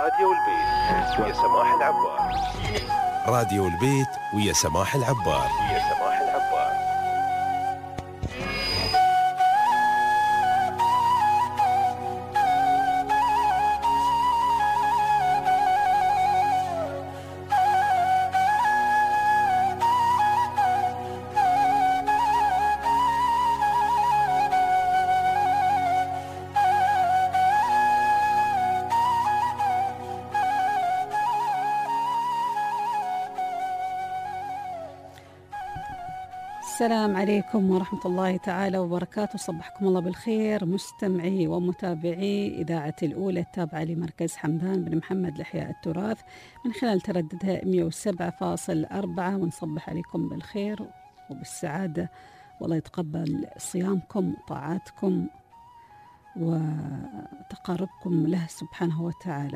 راديو البيت ويا سماح العبار. راديو البيت ويا سماح العبار. السلام عليكم ورحمة الله تعالى وبركاته. صبحكم الله بالخير مستمعي ومتابعي إذاعة الأولى التابعة لمركز حمدان بن محمد لإحياء التراث من خلال ترددها 107.4، ونصبح عليكم بالخير وبالسعادة، والله يتقبل صيامكم وطاعاتكم وتقاربكم له سبحانه وتعالى.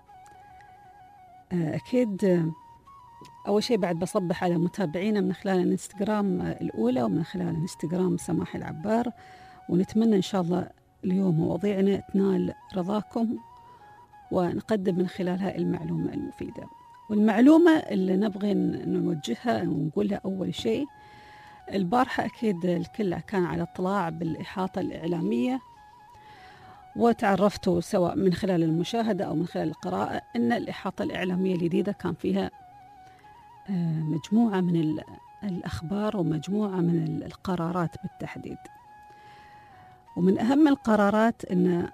أكيد أول شيء بعد بصبح على متابعينا من خلال الانستغرام الأولى ومن خلال الانستغرام سماح العبار، ونتمنى إن شاء الله اليوم مواضيعنا تنال رضاكم ونقدم من خلالها المعلومة المفيدة. والمعلومة اللي نبغي نوجهها ونقولها أول شيء، البارحة أكيد الكل كان على اطلاع بالإحاطة الإعلامية، وتعرفتوا سواء من خلال المشاهدة أو من خلال القراءة أن الإحاطة الإعلامية الجديدة كان فيها مجموعة من الأخبار ومجموعة من القرارات بالتحديد. ومن أهم القرارات إن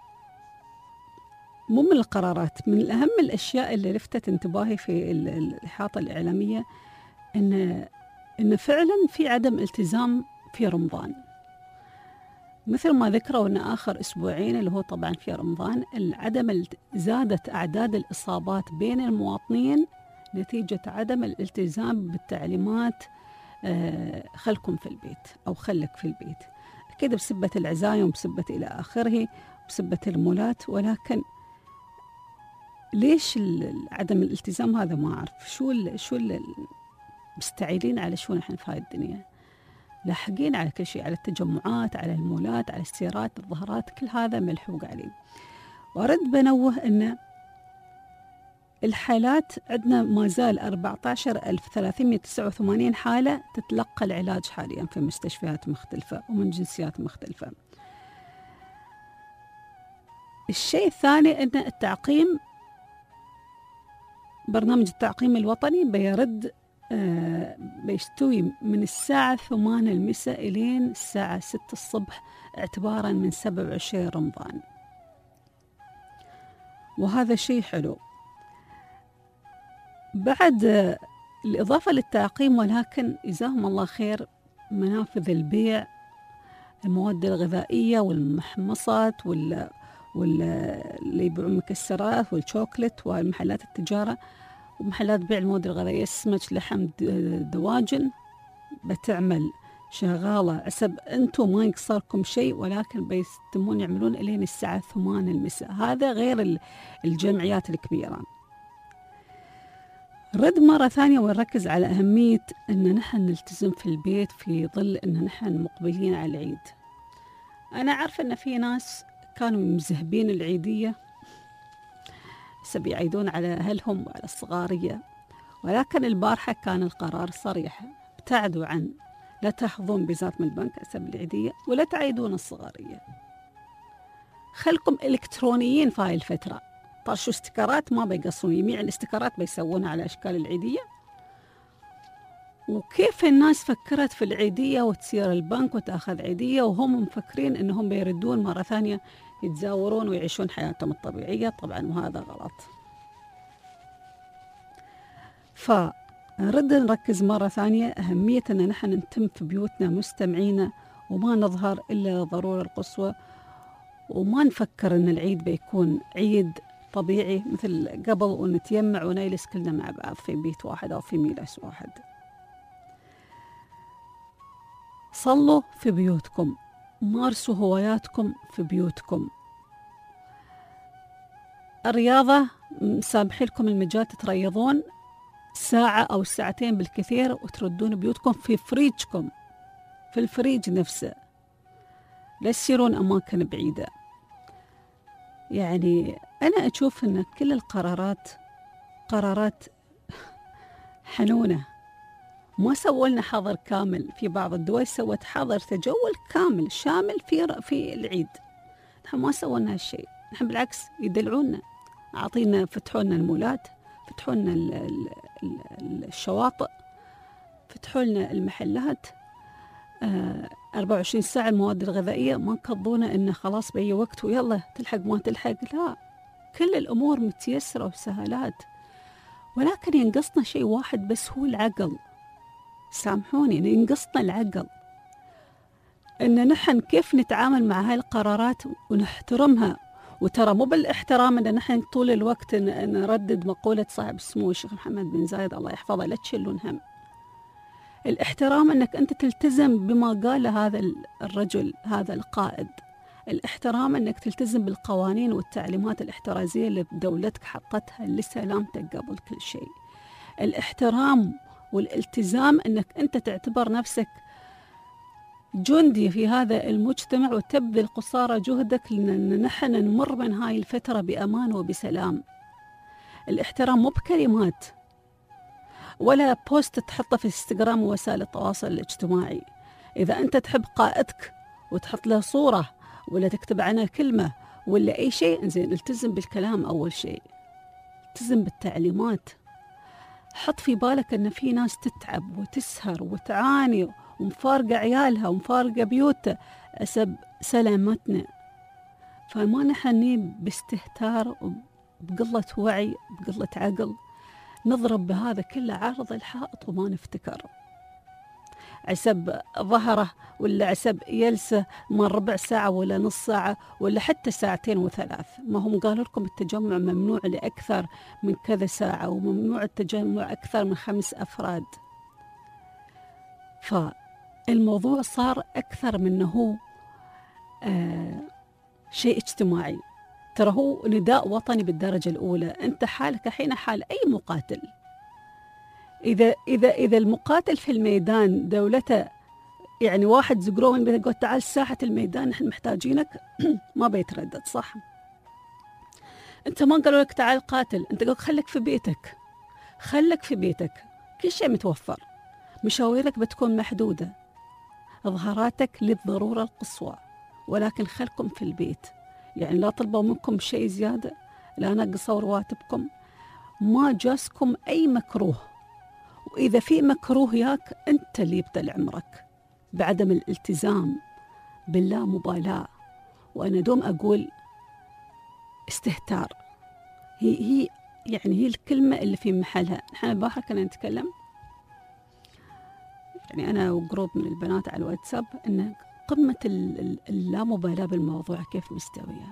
مو من القرارات، من أهم الأشياء اللي لفتت انتباهي في الإحاطة الإعلامية إن فعلا في عدم التزام في رمضان، مثل ما ذكروا أن آخر أسبوعين اللي هو طبعا في رمضان زادت أعداد الإصابات بين المواطنين نتيجة عدم الالتزام بالتعليمات خلكم في البيت أو خلك في البيت، أكيد بسبة العزايم وبسبة إلى آخره بسبة المولات. ولكن ليش عدم الالتزام هذا ما أعرف. شو مستعيلين على شو نحن في هاي الدنيا، لاحقين على كل شيء، على التجمعات، على المولات، على السيارات، الظهرات، كل هذا ملحوق عليه. وأرد بنوه أن الحالات عندنا ما زال 14,389 حالة تتلقى العلاج حاليا في مستشفيات مختلفة ومن جنسيات مختلفة. الشيء الثاني أن التعقيم، برنامج التعقيم الوطني بيستوي من الساعة 8 المساء إلين الساعة 6 الصبح اعتبارا من 27 رمضان، وهذا شيء حلو. بعد الإضافة للتعقيم، ولكن جزاهم الله خير، منافذ البيع المواد الغذائية والمحمصات اللي يبيعون مكسرات والشوكلت والمحلات التجارة ومحلات بيع المواد الغذائية، السمك، لحم، دواجن، بتعمل شغالة عسب أنتم ما يقصركم شيء، ولكن بيستمون يعملون إلين الساعة 8 المساء. هذا غير الجمعيات الكبيرة. رد مرة ثانية ونركز على أهمية أن نحن نلتزم في البيت في ظل أن نحن مقبلين على العيد. أنا عارفة أن في ناس كانوا مزهبين العيدية بيعيدون على أهلهم وعلى الصغارية، ولكن البارحة كان القرار صريح، ابتعدوا عن، لا تأخذون بزات من البنك حسب العيدية ولا تعيدون الصغارية، خلكم إلكترونيين في هاي الفترة. طرشوا استيكرات ما بيقصون، يميع الاستيكرات بيسوونها على أشكال العيدية. وكيف الناس فكرت في العيدية وتصير البنك وتأخذ عيدية وهم مفكرين أنهم بيردون مرة ثانية يتزاورون ويعيشون حياتهم الطبيعية، طبعا وهذا غلط. فرد نركز مرة ثانية أهمية أن نحن نتم في بيوتنا مستمعين وما نظهر إلا للضرورة القصوى، وما نفكر أن العيد بيكون عيد طبيعي مثل قبل ونتيمع ونجلس كلنا مع بعض في بيت واحد أو في ميلاس واحد. صلوا في بيوتكم، مارسوا هواياتكم في بيوتكم. الرياضة سامح لكم المجال تتريضون ساعة أو ساعتين بالكثير وتردون بيوتكم في فريجكم، في الفريج نفسه، لا تسيرون أماكن بعيدة. يعني أنا أشوف أن كل القرارات قرارات حنونة. ما سووا لنا حظر كامل، في بعض الدول سوت حظر تجول كامل شامل في العيد. نحن ما سووا لنا هالشيء، نحن بالعكس يدلعونا، أعطينا، فتحوا لنا المولات، فتحوا لنا الشواطئ، فتحوا لنا المحلات 24 ساعة. المواد الغذائية ما كضونا إنه خلاص بأي وقت ويلا تلحق ما تلحق، لا، كل الأمور متيسرة وسهالات. ولكن ينقصنا شيء واحد بس، هو العقل. سامحوني، ينقصنا العقل، إن نحن كيف نتعامل مع هاي القرارات ونحترمها. وترى مو بالاحترام إن نحن طول الوقت نردد مقولة صاحب السمو الشيخ محمد بن زايد الله يحفظه، لا تشيلون هم. الاحترام أنك أنت تلتزم بما قال هذا الرجل، هذا القائد. الاحترام أنك تلتزم بالقوانين والتعليمات الاحترازية اللي دولتك حطتها لسلامتك قبل كل شيء. الاحترام والالتزام أنك أنت تعتبر نفسك جندي في هذا المجتمع وتبذل قصارى جهدك لأن نحن نمر من هاي الفترة بأمان وبسلام. الاحترام مو بكلمات ولا بوست تحطه في انستغرام ووسائل التواصل الاجتماعي. إذا أنت تحب قائدك وتحط له صورة ولا تكتب عنه كلمة ولا أي شيء، زين التزم بالكلام أول شيء، التزم بالتعليمات. حط في بالك أن في ناس تتعب وتسهر وتعاني ومفارقة عيالها ومفارقة بيوتها حسب سلامتنا. فما نحن باستهتار وبقلة وعي بقلة عقل نضرب بهذا كله عرض الحائط وما نفتكر، عسب ظهره ولا عسب يلسه من ربع ساعة ولا نص ساعة ولا حتى ساعتين وثلاث. ما هم قالوا لكم التجمع ممنوع لأكثر من كذا ساعة، وممنوع التجمع أكثر من 5 أفراد. فالموضوع صار أكثر من أنه شيء اجتماعي، ترى هو نداء وطني بالدرجة الأولى. أنت حالك حين حال أي مقاتل. إذا المقاتل في الميدان دولته يعني واحد زقروه من بيته قال تعال ساحة الميدان نحن محتاجينك ما بيتردد، صح؟ أنت ما قالوا لك تعال قاتل، أنت قالوا خليك في بيتك، خليك في بيتك، كل شيء متوفر، مشاويرك بتكون محدودة، ظهراتك للضرورة القصوى، ولكن خلكم في البيت. يعني لا طلبوا منكم شيء زيادة، لا نقصوا رواتبكم، ما جاسكم أي مكروه. وإذا في مكروه ياك أنت اللي يبتل عمرك بعدم الالتزام باللا مبالاة. وأنا دوم أقول استهتار هي يعني الكلمة اللي في محلها. نحن البارحة كنا نتكلم، يعني أنا وجروب من البنات على الواتساب، إن قمة اللامبالاة بالموضوع كيف مستوية.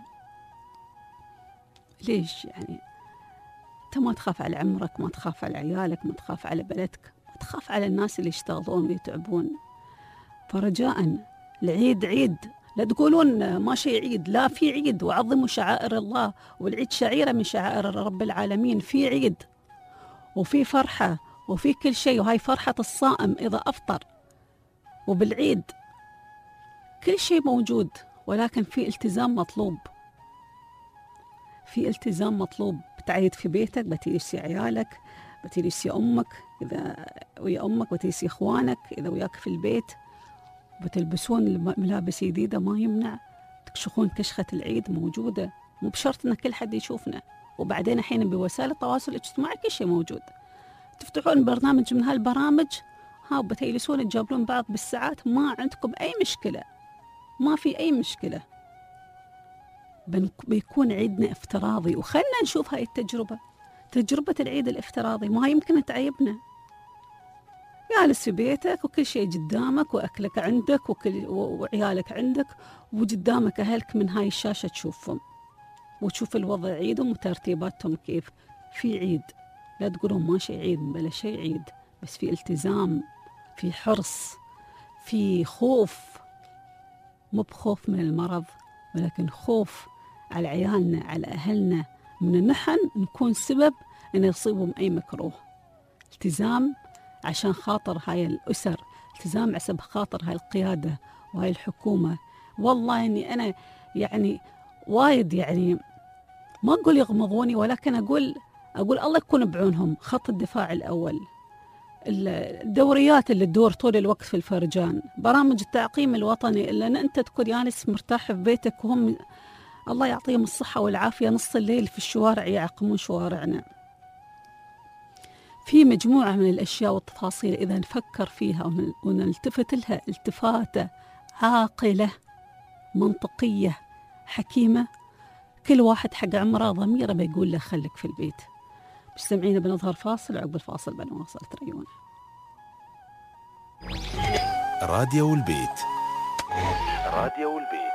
ليش يعني أنت ما تخاف على عمرك، ما تخاف على عيالك، ما تخاف على بلدك، ما تخاف على الناس اللي يشتغلون ويتعبون. فرجاء العيد عيد، لا تقولون ما شيء عيد، لا في عيد، وعظموا شعائر الله، والعيد شعيرة من شعائر رب العالمين. في عيد وفي فرحة وفي كل شيء، وهاي فرحة الصائم إذا أفطر. وبالعيد كل شيء موجود، ولكن في التزام مطلوب، في التزام مطلوب. بتعيد في بيتك، بتجلس عيالك، بتجلس أمك إذا ويا أمك، بتجلس إخوانك إذا وياك في البيت، بتلبسون ملابس جديدة ما يمنع، تكشخون كشخة العيد موجودة، مو بشرط أن كل حد يشوفنا. وبعدين الحين بوسائل التواصل الاجتماعي كل شيء موجود، تفتحون برنامج من هالبرامج بتجلسون تجابلون بعض بالساعات، ما عندكم أي مشكلة، ما في أي مشكلة. بيكون عيدنا افتراضي، وخلنا نشوف هاي التجربة، تجربة العيد الافتراضي ما يمكن تعيبنا. جالس في بيتك وكل شيء قدامك، وأكلك عندك وعيالك عندك، وقدامك أهلك من هاي الشاشة تشوفهم وتشوف الوضع عيدهم وترتيباتهم كيف. في عيد، لا تقولون ما شيء عيد، بلا شيء عيد، بس في التزام، في حرص، في خوف، مو بخوف من المرض، ولكن خوف على عيالنا، على أهلنا، من نحن نكون سبب أن يصيبهم أي مكروه. التزام عشان خاطر هاي الأسر، التزام عشان خاطر هاي القيادة وهاي الحكومة. والله إني أنا يعني وايد يعني ما أقول يغمضوني، ولكن أقول الله يكون بعونهم. خط الدفاع الأول، الدوريات اللي تدور طول الوقت في الفرجان، برامج التعقيم الوطني، لأن أنت تكون يانس مرتاح في بيتك وهم الله يعطيهم الصحة والعافية نص الليل في الشوارع يعقمون شوارعنا. في مجموعة من الأشياء والتفاصيل إذا نفكر فيها ونلتفت لها التفاتة عاقلة منطقية حكيمة، كل واحد حق عمره ضميره بيقول له خليك في البيت. مستمعين بنظهر فاصل، وعقب الفاصل بنواصل تريون. راديو البيت. راديو البيت.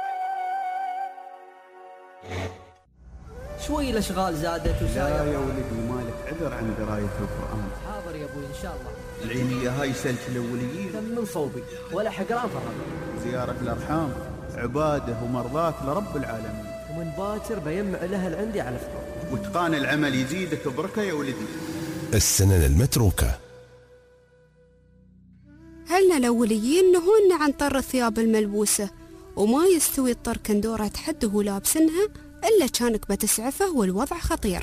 شوي الاشغال زادت لا يا ولدي مالك عذر عن قراية القرآن. حاضر يا ابوي ان شاء الله. العينية هاي سلك الأوليين تم من صوبي ولا حقران فرق. زيارة الأرحام عبادة ومرضاة لرب العالمين، ومن باكر بيمع الأهل عندي على فطور، واتقان العمل يزيدك بركة يا ولدي. السنن المتروكة. هلنا الأوليين نهونا عن طر الثياب الملبوسة، وما يستوي الطر كندورة حد وهو لابسنها إلا كانك بتسعفه والوضع خطير.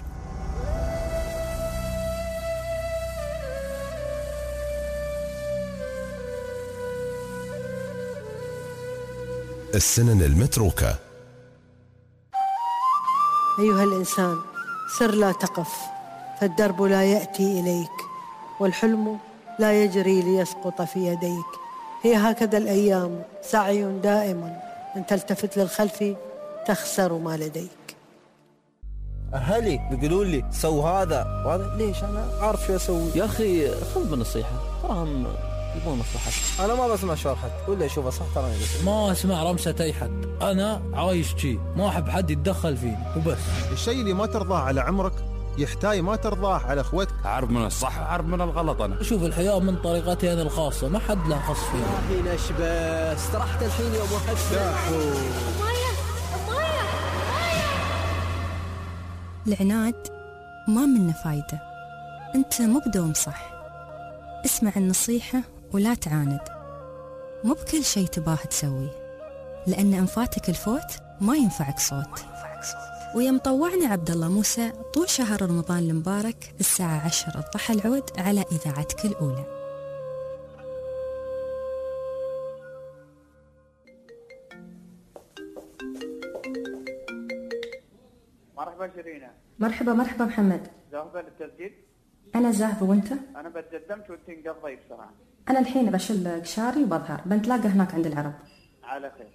السنن المتروكة. أيها الإنسان سر لا تقف، فالدرب لا يأتي إليك، والحلم لا يجري ليسقط في يديك. هي هكذا الأيام سعي دائم، إن تلتفت للخلف تخسر ما لديك. أهلي بيقولوا لي سو هذا وهذا، ليش أنا عارف شو أسوي. يا أخي خذ بالنصيحة، تراهم يبون مصلحتك. أنا ما بسمع شور حد ولا أشوفه صح، ترى ما أسمع رمسة أي حد. أنا عايش شي، ما أحب حد يتدخل فيني وبس. الشيء اللي ما ترضاه على عمرك يحتاج ما ترضاه على اخوتك. عارف من الصح عارف من الغلط. أنا شوف الحياة من طريقتي أنا الخاصة، ما حد له خص فيها. الحين أشبه استرحت الحين يوم أحد. العناد ما منه فايدة، أنت مو بدوم صح. اسمع النصيحة ولا تعاند، مو بكل شيء تباه تسويه، لأن أنفاتك الفوت ما ينفعك صوت. ويا مطوعنا عبد الله موسى طول شهر رمضان المبارك الساعة 10 الضحى العود على إذاعتك الأولى. مرحبا شيرينا. مرحبا محمد. ذاهبة للتسجيل؟ أنا ذاهبة، وأنت؟ أنا بتقدمت وأنت انقضي بسرعة. أنا الحين بشل قشاري وبظهر، بنتلاقى هناك عند العرب. على خير.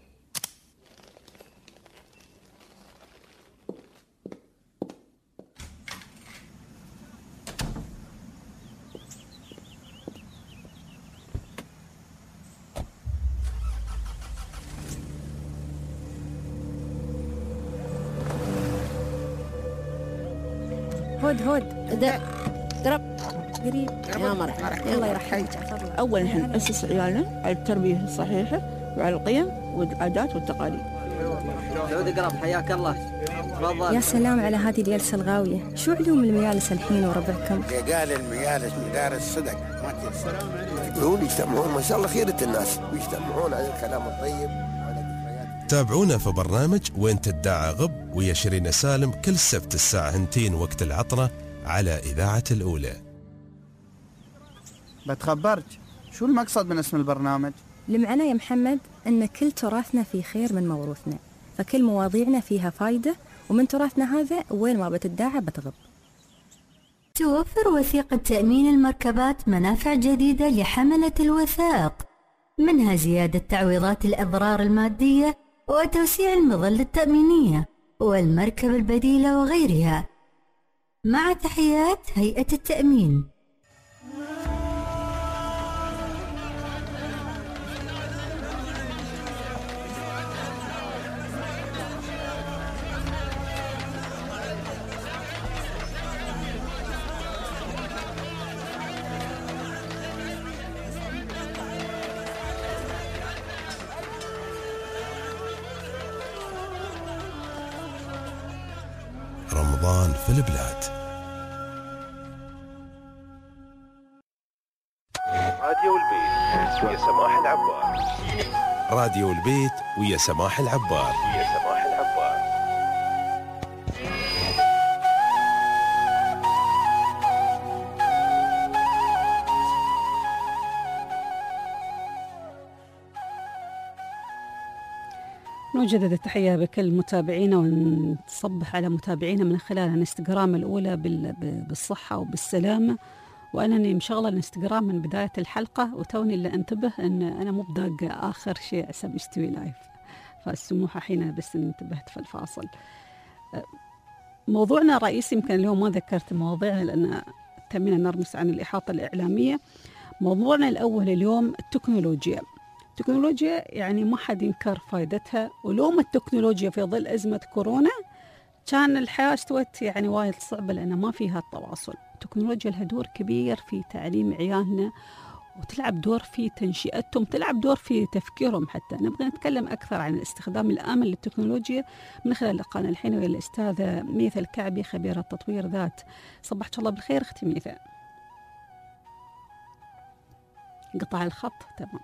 هود درب قريب يا مرحبا. الله يرحمك. أولا احنا نأسس عيالنا على التربية الصحيحة وعلى القيم والعادات والتقاليد. سعود قرب حياك الله. يا سلام على هذه الجلسة الغاوية. شو علوم المجالس الحين وربعكم؟ قال المجالس مدارس صدق ما تقولون يجتمعون ما شاء الله خيرة الناس ويجتمعون على الكلام الطيب. تابعونا في برنامج وين تدعى غب ويا شيرين سالم كل سبت الساعة 2 وقت العطرة على إذاعة الأولى. بتخبرك شو المقصد من اسم البرنامج؟ المعنى يا محمد أن كل تراثنا في خير من موروثنا، فكل مواضيعنا فيها فايدة، ومن تراثنا هذا وين ما بتدعى بتغب. توفر وثيقة تأمين المركبات منافع جديدة لحملة الوثائق، منها زيادة تعويضات الأضرار المادية وتوسيع المظلة التأمينية والمركبة البديلة وغيرها. مع تحيات هيئة التأمين. رمضان في البلاد. راديو البيت ويا سماح العبار. راديو البيت ويا سماح العبار. مجدد التحية بكل متابعينا، ونصبح على متابعينا من خلال الانستغرام الأولى بالصحة وبالسلامة. وأنني مشغلة الانستغرام من بداية الحلقة، وتوني اللي أنتبه أن أنا مو بداقة آخر شيء عشان مستوي لايف، فالسموحة حين بس انتبهت في الفاصل. موضوعنا الرئيسي يمكن اليوم ما ذكرت مواضيعنا لأن تمينا نرمس عن الإحاطة الإعلامية. موضوعنا الأول اليوم التكنولوجيا. التكنولوجيا يعني ما حد ينكر فائدتها، ولوم التكنولوجيا في ظل أزمة كورونا كان الحياة استوت يعني وايد صعبة لأن ما فيها التواصل. التكنولوجيا لها دور كبير في تعليم عيالنا، وتلعب دور في تنشئتهم، تلعب دور في تفكيرهم. حتى نبغى نتكلم أكثر عن الاستخدام الآمن للتكنولوجيا من خلال لقاءنا الحين ويا الأستاذة ميثا الكعبي خبيرة تطوير ذات. صبحت الله بالخير أختي ميثا. قطع الخط تمام.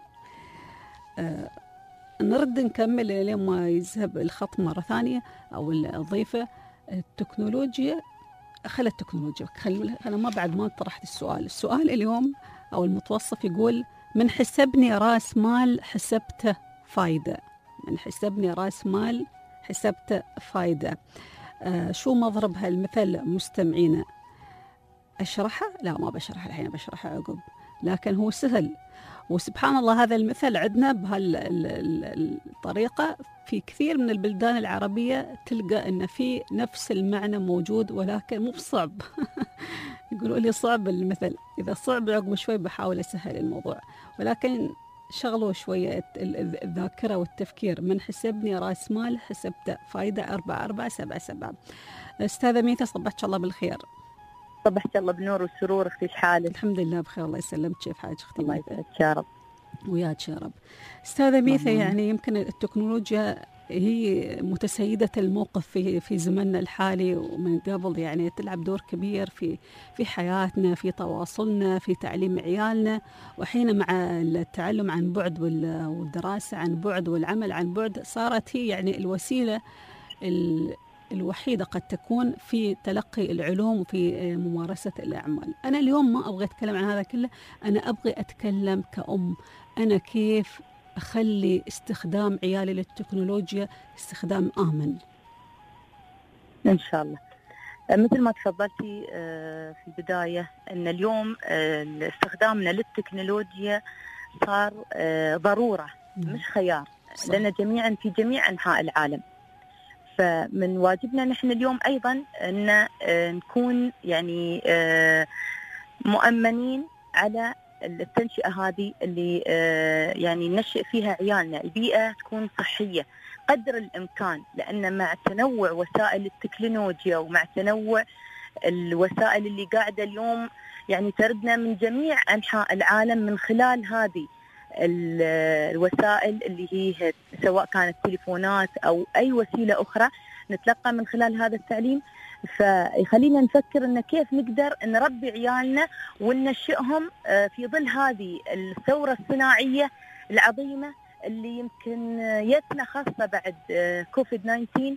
نرد نكمل لين ما يذهب الخط مرة ثانية أو الضيفة. التكنولوجيا خلنا ما بعد ما طرحت السؤال اليوم أو المتوصف يقول: من حسبني راس مال حسبته فايدة. من حسبني راس مال حسبته فايدة. شو مضرب هالمثل مستمعينا؟ أشرحه؟ لا ما بشرحه الحين، بشرحه عقب، لكن هو سهل. وسبحان الله هذا المثل عندنا بهالطريقة في كثير من البلدان العربية، تلقى أن في نفس المعنى موجود ولكن مو بصعب. يقولوا لي صعب المثل، إذا صعب عقب شوي بحاول أسهل الموضوع، ولكن شغلوا شوية الذاكرة والتفكير. من حسبني راس مال حسبته فايدة 4477. أستاذة ميثا صبحت الله بالخير. صبحت الله بالنور والسرور. اختي ايش حالك؟ الحمد لله بخير الله يسلمك. كيف حالك اختي؟ الله يسعدك يا رب. وياك يا رب. استاذه ميثا، يعني يمكن التكنولوجيا هي متسيده الموقف في زمننا الحالي ومن قبل، يعني تلعب دور كبير في حياتنا، في تواصلنا، في تعليم عيالنا، وحين مع التعلم عن بعد والدراسه عن بعد والعمل عن بعد صارت هي يعني الوسيله الوحيدة قد تكون في تلقي العلوم وفي ممارسة الأعمال. أنا اليوم ما أبغى أتكلم عن هذا كله، أنا أبغى أتكلم كأم. أنا كيف أخلي استخدام عيالي للتكنولوجيا استخدام آمن؟ إن شاء الله. مثل ما تفضلتي في البداية، أن اليوم استخدامنا للتكنولوجيا صار ضرورة مش خيار لنا جميعا في جميع أنحاء العالم. فمن واجبنا نحن اليوم أيضا أن نكون يعني مؤمنين على التنشئة هذه اللي يعني ننشئ فيها عيالنا. البيئة تكون صحية قدر الإمكان، لأن مع تنوع وسائل التكنولوجيا ومع تنوع الوسائل اللي قاعدة اليوم يعني تردنا من جميع أنحاء العالم من خلال هذه الوسائل اللي هي سواء كانت تليفونات أو أي وسيلة أخرى نتلقى من خلال هذا التعليم. فيخلينا نفكر إن كيف نقدر نربي عيالنا وننشئهم في ظل هذه الثورة الصناعية العظيمة اللي يمكن يتنا خاصة بعد كوفيد 19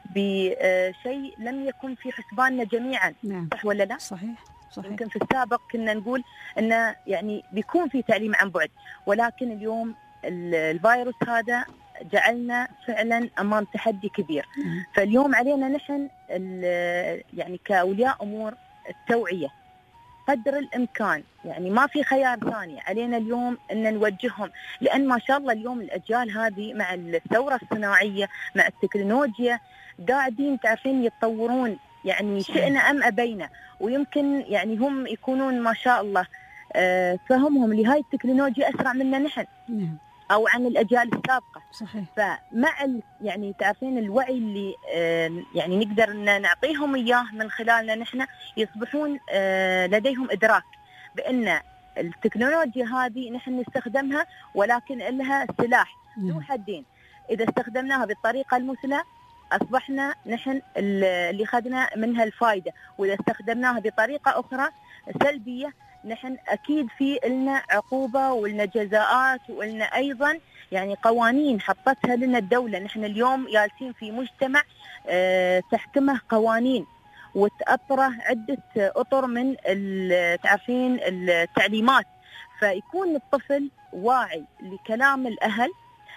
بشيء لم يكن في حسباننا جميعا. نعم. صح ولا لا؟ صحيح. يمكن في السابق كنا نقول إنه يعني بيكون في تعليم عن بعد، ولكن اليوم الفيروس هذا جعلنا فعلا أمام تحدي كبير. فاليوم علينا نحن يعني كأولياء أمور التوعية قدر الإمكان، يعني ما في خيار ثاني علينا اليوم أن نوجههم، لأن ما شاء الله اليوم الأجيال هذه مع الثورة الصناعية مع التكنولوجيا قاعدين تعرفين يتطورون، يعني شئنا أم أبينا، ويمكن يعني هم يكونون ما شاء الله فهمهم لهاي التكنولوجيا أسرع منا نحن أو عن الأجيال السابقة. صحيح. فمع يعني تعرفين الوعي اللي يعني نقدر إن نعطيهم إياه من خلالنا نحن، يصبحون لديهم إدراك بأن التكنولوجيا هذه نحن نستخدمها ولكن لها سلاح ذو حدين. إذا استخدمناها بالطريقة المثلى أصبحنا نحن اللي خدنا منها الفائدة، وإذا استخدمناها بطريقة أخرى سلبية نحن أكيد في لنا عقوبة ولنا جزاءات ولنا أيضا يعني قوانين حطتها لنا الدولة. نحن اليوم جالسين في مجتمع تحكمه قوانين وتأطره عدة أطر من تعرفين التعليمات، فيكون الطفل واعي لكلام الأهل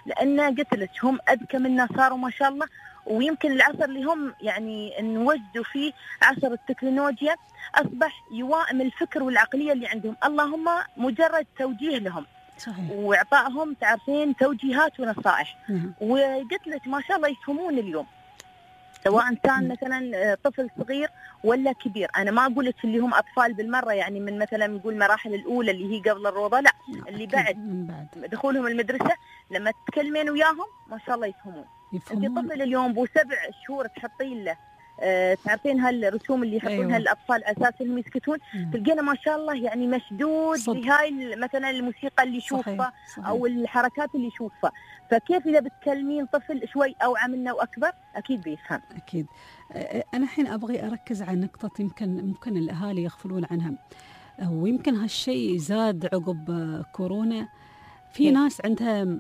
لأن قلت لك هم أذكى منا صاروا ما شاء الله. ويمكن العصر اللي هم يعني انوجدوا فيه عصر التكنولوجيا أصبح يوائم الفكر والعقلية اللي عندهم، اللهم مجرد توجيه لهم صحيح. وإعطائهم تعرفين توجيهات ونصائح. وقلت لك ما شاء الله يفهمون اليوم، سواء كان مثلا طفل صغير ولا كبير. أنا ما أقول لك اللي هم أطفال بالمرة، يعني من مثلا نقول المراحل الأولى اللي هي قبل الروضة، لا اللي بعد دخولهم المدرسة لما تتكلمين وياهم ما شاء الله يفهمون. أنت طفل اليووم ب7 شهور تحطين له تعرفين هالرسوم اللي يحطونها الأطفال أساس إنهم يسكتون، تلقينا ما شاء الله يعني مشدود لهاي مثلا الموسيقى اللي يشوفها أو الحركات اللي يشوفها. فكيف إذا بتكلمين طفل شوي أوعى منه وأكبر أكيد بيفهم. أكيد. أنا الحين أبغي أركز على نقطة ممكن الأهالي يغفلون عنها، ويمكن هالشيء زاد عقب كورونا. في ناس عندها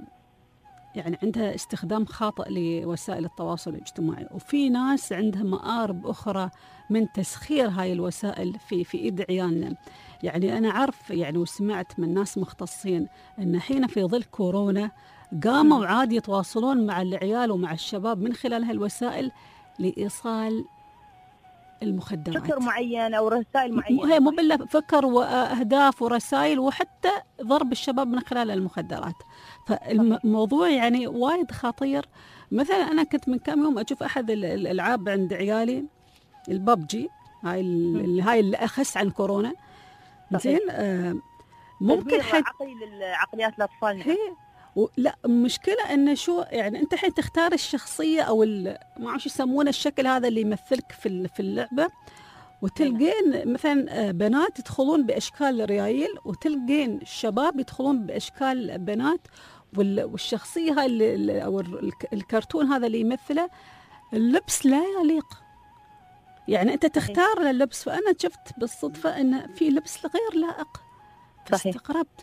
استخدام خاطئ لوسائل التواصل الاجتماعي، وفي ناس عندها مآرب أخرى من تسخير هاي الوسائل في إيد عيالنا. يعني أنا أعرف يعني وسمعت من ناس مختصين أن حين في ظل كورونا قاموا عاد يتواصلون مع العيال ومع الشباب من خلال هالوسائل لإيصال المخدرات، فكر معين أو رسائل معينة. هي مو بالله فكر وأهداف ورسائل، وحتى ضرب الشباب من خلال المخدرات. فالموضوع يعني وايد خطير. مثلا أنا كنت من كم يوم أشوف أحد الألعاب عند عيالي، الببجي، هاي اللي أخس عن كورونا. زين ممكن عقليات الأطفال. لا مشكلة إنه شو يعني أنت حين تختار الشخصية أو ما أعرف يسمونه الشكل هذا اللي يمثلك في اللعبة، وتلقين مثلا بنات يدخلون بأشكال ريايل، وتلقين الشباب يدخلون بأشكال بنات، والشخصية هاي أو الكرتون هذا اللي يمثله اللبس لا يليق. يعني أنت تختار اللبس، فأنا شفت بالصدفة إن في لبس غير لائق، فاستغربت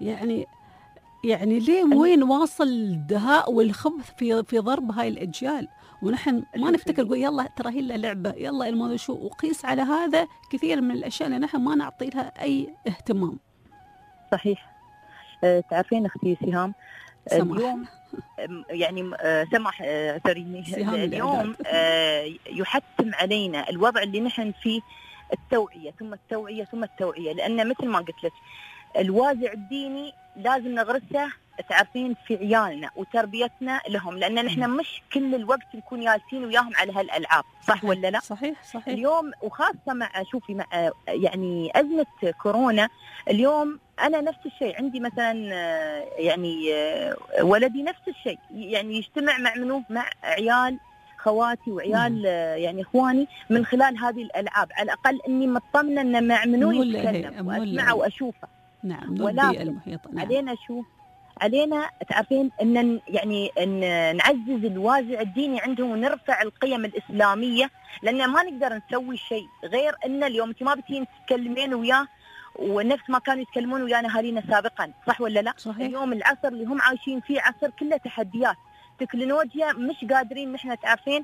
يعني ليه وين واصل الدهاء والخبث في ضرب هاي الأجيال، ونحن ما نفتكر نقول يلا ترى هي لعبة، يلا الموضوع شو، وقيس على هذا كثير من الأشياء اللي نحن ما نعطي لها أي اهتمام. صحيح. تعرفين أختي سهام، اليوم يعني سمح اليوم يحتم علينا الوضع اللي نحن فيه، التوعية ثم التوعية ثم التوعية، لأن مثل ما قلت لك الوازع الديني لازم نغرسه تعرفين في عيالنا وتربيتنا لهم، لأن نحن مش كل الوقت نكون جالسين وياهم على هالألعاب، صح ولا لا؟ صحيح. اليوم وخاصة مع مع يعني أزمة كورونا، اليوم أنا نفس الشيء عندي مثلا يعني ولدي نفس الشيء، يعني يجتمع مع عيال خواتي وعيال يعني إخواني من خلال هذه الألعاب، على الأقل إني مطمنة إن مع منو يتكلم وأسمعه وأشوفه. نعم. ولكن علينا علينا تعرفين ان يعني ان نعزز الوازع الديني عندهم ونرفع القيم الإسلامية، لأن ما نقدر نسوي شيء غير ان اليوم انت ما بتين تتكلمين وياه ونفس ما كانوا يتكلمون ويانا اهالينا سابقا، صح ولا لا؟ صحيح. اليوم العصر اللي هم عايشين فيه عصر كله تحديات، تكنولوجيا مش قادرين نحن تعرفين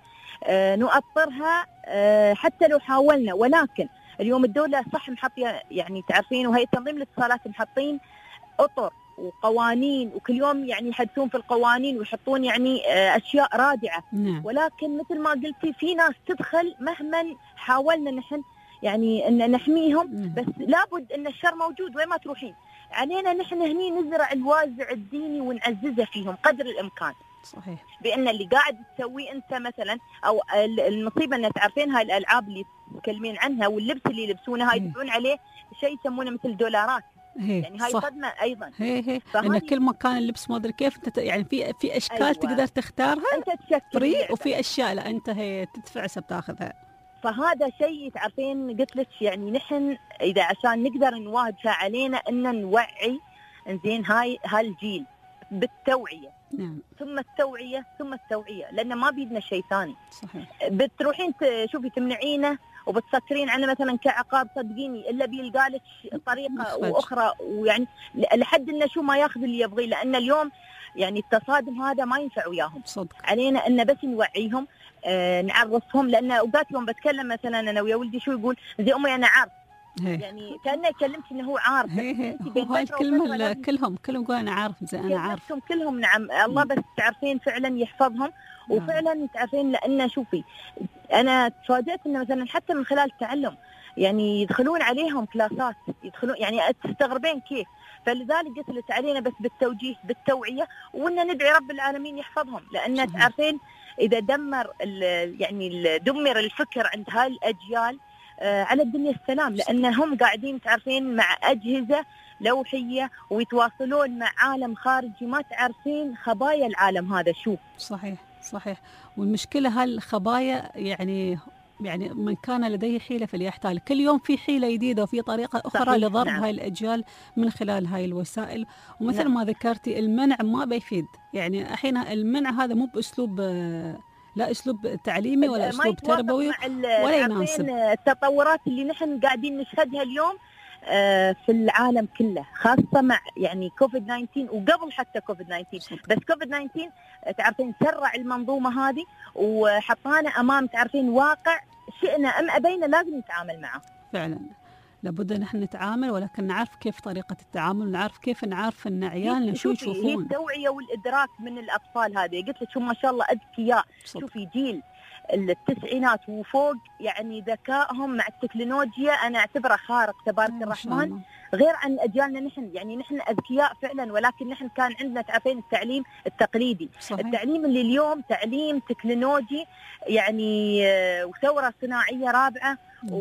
نؤطرها حتى لو حاولنا. ولكن اليوم الدولة صح محطية يعني تعرفين، وهي تنظيم الاتصالات محطين أطر وقوانين، وكل يوم يعني يحدثون في القوانين ويحطون يعني أشياء رادعة. ولكن مثل ما قلتي في ناس تدخل مهما حاولنا نحن يعني أن نحميهم، بس لابد أن الشر موجود وين ما تروحين. علينا نحن هني نزرع الوازع الديني ونعززه فيهم قدر الإمكان. صحيح. بأن اللي قاعد تسويه أنت مثلا، أو المصيبة أن تعرفين هاي الألعاب اللي تتكلمين عنها واللبس اللي يلبسونه هاي يدفعون عليه شيء يسمونه مثل دولارات. يعني هاي صدمة أيضا. إن كل ما كان اللبس ما أدري كيف أنت يعني في أشكال تقدر تختارها أنت تشكل، وفي أشياء لا أنت تدفع بتاخذها. فهذا شيء تعرفين قلت لك يعني نحن إذا عشان نقدر نواجهه علينا أن نوعي إنزين هالجيل بالتوعية. نعم. ثم التوعية ثم التوعية، لأن ما بيدنا شيء ثاني. صحيح. بتروحين شوفي تمنعينه وبتفكرين عنه مثلا كعقاب، صدقيني إلا بيلقى لك طريقة وأخرى، ويعني لحد إنه شو ما ياخذ اللي يبغيه، لأن اليوم يعني التصادم هذا ما ينفع وياهم. صدق. علينا إن بس نوعيهم، نعرفهم، لأن أوقات يوم بتكلم مثلا أنا ويا ولدي شو يقول زي أمي أنا عارف يعني كأنه يكلمك انه هو عارف. هاي الكلمة كلهم يقول انا عارف زي انا عارف. كلهم نعم الله بس تعرفين فعلا يحفظهم. وفعلا تعرفين لان شوفي انا تفاجأت انه مثلا حتى من خلال التعلم يعني يدخلون عليهم كلاسات، يدخلون يعني تستغربين كيف. فلذلك قلت لك علينا بس بالتوجيه بالتوعية، وإن ندعي رب العالمين يحفظهم، لأن تعرفين إذا دمر الفكر عند هاي الأجيال على الدنيا السلام، لأن هم قاعدين تعرفين مع أجهزة لوحية ويتواصلون مع عالم خارجي ما تعرفين خبايا العالم هذا. شو صحيح. والمشكلة هالخبايا يعني من كان لديه حيلة فليحتال. كل يوم في حيلة جديدة وفي طريقة أخرى لضرب هاي الأجيال من خلال هاي الوسائل. ومثل ما ذكرتي المنع ما بيفيد، يعني أحيانا المنع هذا مو بأسلوب لا أسلوب تعليمي ولا أسلوب تربوي ولا يناسب التطورات اللي نحن قاعدين نشهدها اليوم في العالم كله، خاصة مع يعني كوفيد 19 وقبل حتى كوفيد 19. بس كوفيد 19 تعرفين سرع المنظومة هذه وحطانا أمام تعرفين واقع شئنا أم أبينا لازم نتعامل معه. فعلا لابد نحن نتعامل، ولكن نعرف كيف طريقة التعامل، نعرف كيف نعرف أن عيالنا شو يشوفون. هي التوعية والإدراك من الأطفال هذه. قلت لك شو ما شاء الله أذكياء. شوفي جيل التسعينات وفوق يعني ذكائهم مع التكنولوجيا أنا أعتبره خارق تبارك الرحمن، غير عن أجيالنا نحن. يعني نحن أذكياء فعلا، ولكن نحن كان عندنا تعرفين التعليم التقليدي. صحيح. التعليم اللي اليوم تعليم تكنولوجي يعني وثورة صناعية رابعة.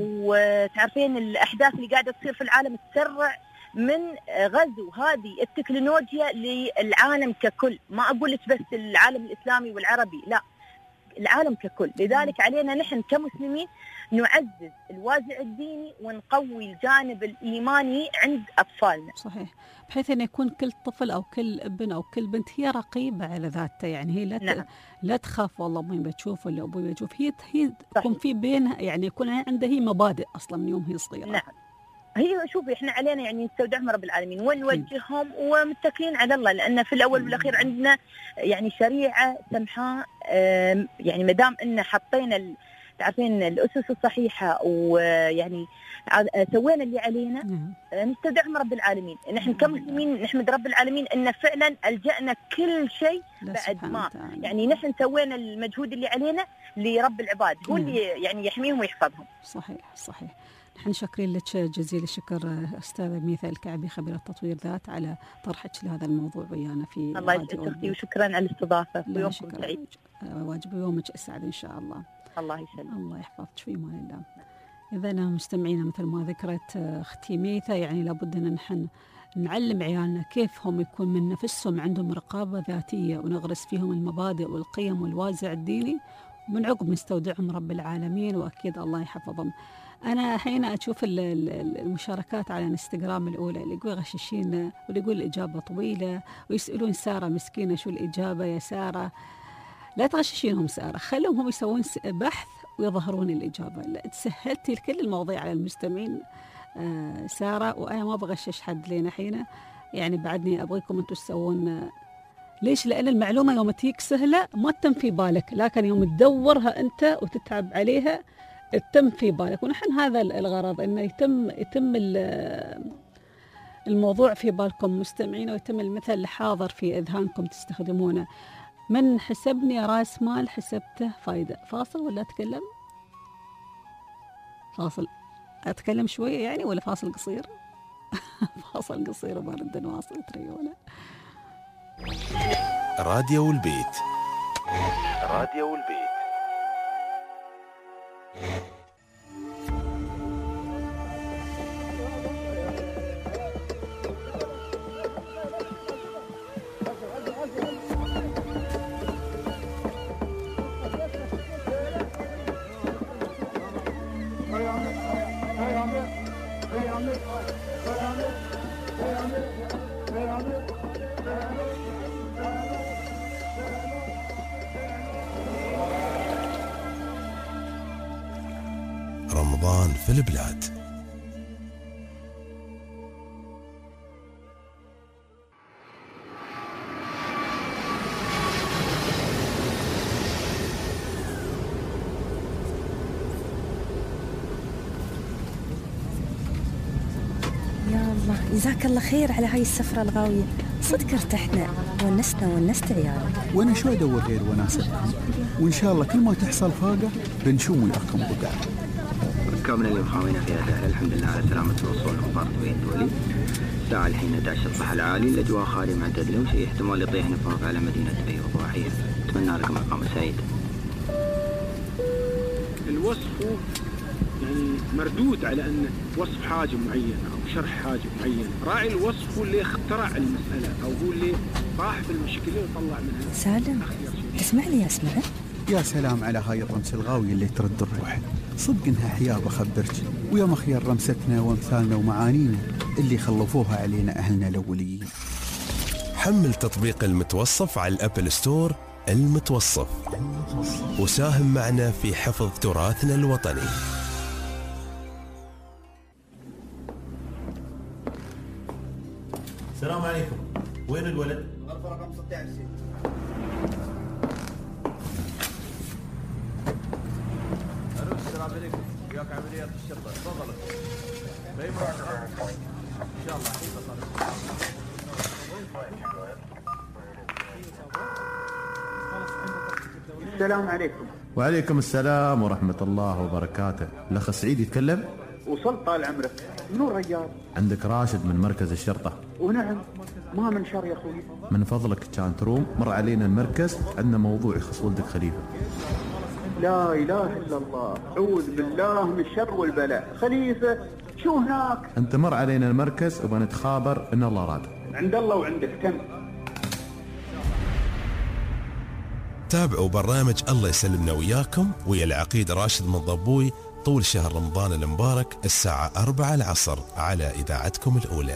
وتعرفين الأحداث اللي قاعدة تصير في العالم تسرع من غزو هذه التكنولوجيا للعالم ككل. ما أقول لك بس العالم الإسلامي والعربي، لا العالم ككل. لذلك علينا نحن كمسلمين نعزز الوازع الديني ونقوي الجانب الإيماني عند أطفالنا. صحيح، بحيث أن يكون كل طفل أو كل ابن أو كل بنت هي رقيبة على ذاتها. يعني هي لا تخاف والله أمي بتشوف ولا أبوي بتشوف. هي تكون في بينها يعني يكون عندها هي مبادئ أصلا من يوم هي صغيرة. نعم. هي شوفي احنا علينا يعني نستودعهم رب العالمين ونوجههم ومتكلين على الله، لأن في الأول والأخير عندنا يعني شريعة سمحاء. يعني مدام إن حطينا تعرفين الأسس الصحيحة ويعني سوينا اللي علينا نستودعهم رب العالمين. نحن كمسلمين نحمد رب العالمين إن فعلا ألجأنا كل شيء بعد ما يعني نحن سوينا المجهود اللي علينا لرب العباد، هو اللي يعني يحميهم ويحفظهم. صحيح. نحن شاكرين لك جزيل الشكر أستاذة ميثا الكعبي خبيرة تطوير ذات على طرحك لهذا الموضوع ويانا في الله يسعدك أختي، وشكرا على الاستضافة. ويومكم سعيد. واجب يومك أسعد إن شاء الله. الله يسلمك. الله يحفظك في أمان الله. إذا مستمعينا مثل ما ذكرت أختي ميثا يعني لابد أن نحن نعلم عيالنا كيف هم يكون من نفسهم عندهم رقابة ذاتية، ونغرس فيهم المبادئ والقيم والوازع الديني، ومن عقب نستودعهم رب العالمين وأكيد الله يحفظهم. أنا حين أشوف المشاركات على انستغرام الأولى اللي يقول غششين واللي يقول الإجابة طويلة ويسألون سارة مسكينة شو الإجابة يا سارة. لا تغششينهم سارة، خلهم هم يسوون بحث ويظهرون الإجابة. لا تسهلتي كل المواضيع على المستمعين سارة، وأنا ما بغشش حد لين حين يعني بعدني أبغيكم أنتم تسوون. ليش؟ لأن المعلومة يوم تيك سهلة ما تتم في بالك، لكن يوم تدورها أنت وتتعب عليها تتم في بالك. ونحن هذا الغرض أنه يتم الموضوع في بالكم مستمعين، ويتم المثل حاضر في إذهانكم تستخدمونه. من حسبني راس مال حسبته فايدة. فاصل ولا أتكلم؟ فاصل أتكلم شوية يعني ولا فاصل قصير؟ فاصل قصير وبرد نواصل تريونا. راديو البيت. رمضان في البلاد. الله جزاك الله خير على هاي السفرة الغاوية، صدق ارتحنا ونسنا ونست عيالك. وانا شو ادور غير وناستكم، وان شاء الله كل ما تحصل فاقه بنشوم وياكم بقعه. ركبنا اليوم خاوينا في أهلها، الحمد لله على سلامة الوصول لمطار دبي الدولي. الساعة الحين 11 الصباح العالي، الأجواء خالية معتدلة وشيء احتمال يطيح نفاق على مدينة دبي وضواحيها. أتمنى لكم إقامة سعيدة. الوصف يعني مردود على أنه وصف حاجة معينة أو شرح حاجة معينة. راعي الوصف هو اللي اخترع المسألة أو هو اللي طاح في المشكلة وطلع منها. سالم تسمع لي أسمع؟ يا سلام على هاي الرمس الغاوية اللي ترد الروح، صدق انها حياة بخبرك، ويا مخير رمستنا وامثالنا ومعانينا اللي خلفوها علينا أهلنا الأوليين. حمل تطبيق المتوصف على الأبل ستور المتوصف وساهم معنا في حفظ تراثنا الوطني. السلام عليكم، وين الولد؟ غرفة رقم 16. السلام عليكم، وياك عمليات الشرطة، تفضلوا. بأي مرحبا. إن شاء الله حين السلام عليكم. وعليكم السلام ورحمة الله وبركاته. الأخ سعيد يتكلم؟ وصلت طال عمرك. منو الرجال؟ عندك راشد من مركز الشرطة. ونعم، ما من شر يا أخوي. من فضلك كان تروم مر علينا المركز، عندنا موضوع يخص ولدك خليفة. لا إله إلا الله، أعوذ بالله من الشر والبلاء. خليفة شو هناك؟ أنت مر علينا المركز وبنتخابر إن الله راد. عند الله وعندك تم. تابعوا برنامج الله يسلمنا وياكم ويا العقيد راشد من ضبوي طول شهر رمضان المبارك الساعة 4 العصر على إذاعتكم الأولى.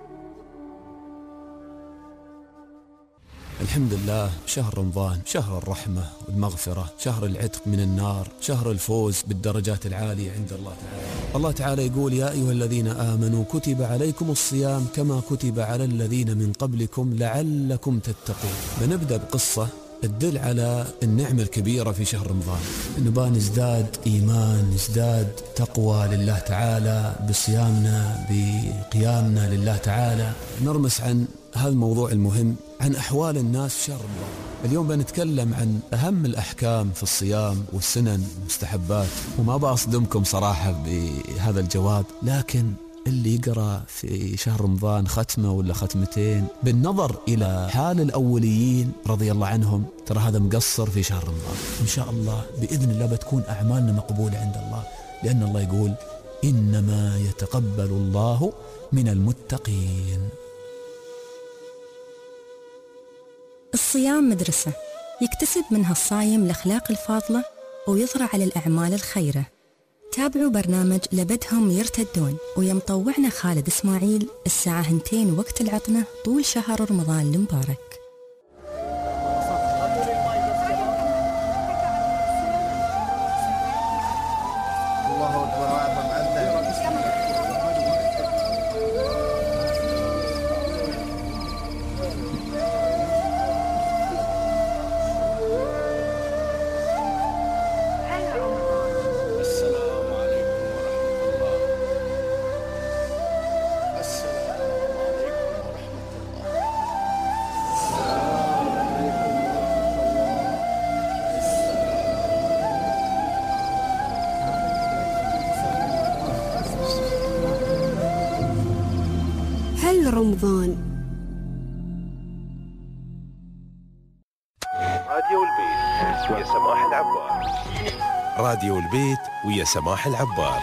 الحمد لله، شهر رمضان شهر الرحمة والمغفرة، شهر العتق من النار، شهر الفوز بالدرجات العالية عند الله تعالى. الله تعالى يقول: يا أيها الذين آمنوا كتب عليكم الصيام كما كتب على الذين من قبلكم لعلكم تتقون. بنبدأ بقصة تدل على النعمة الكبيرة في شهر رمضان، نبغى نزداد إيمان، نزداد تقوى لله تعالى بصيامنا، بقيامنا لله تعالى. نرمس عن هذا الموضوع المهم، عن أحوال الناس في شهر رمضان. اليوم بنتكلم عن أهم الأحكام في الصيام والسنن والمستحبات، وما بأصدمكم صراحة بهذا الجواب، لكن اللي يقرأ في شهر رمضان ختمة ولا ختمتين بالنظر إلى حال الأوليين رضي الله عنهم، ترى هذا مقصر في شهر رمضان. إن شاء الله بإذن الله بتكون أعمالنا مقبولة عند الله، لأن الله يقول: إنما يتقبل الله من المتقين. الصيام مدرسة يكتسب منها الصايم الأخلاق الفاضلة ويظهر على الأعمال الخيرة. تابعوا برنامج لبدهم يرتدون ويا مطوعنا خالد إسماعيل الساعة 2 وقت العطنة طول شهر رمضان المبارك. الله أكبر وأعظم عنا. رمضان. راديو البيت ويا سماح العبار. راديو البيت ويا سماح العبار.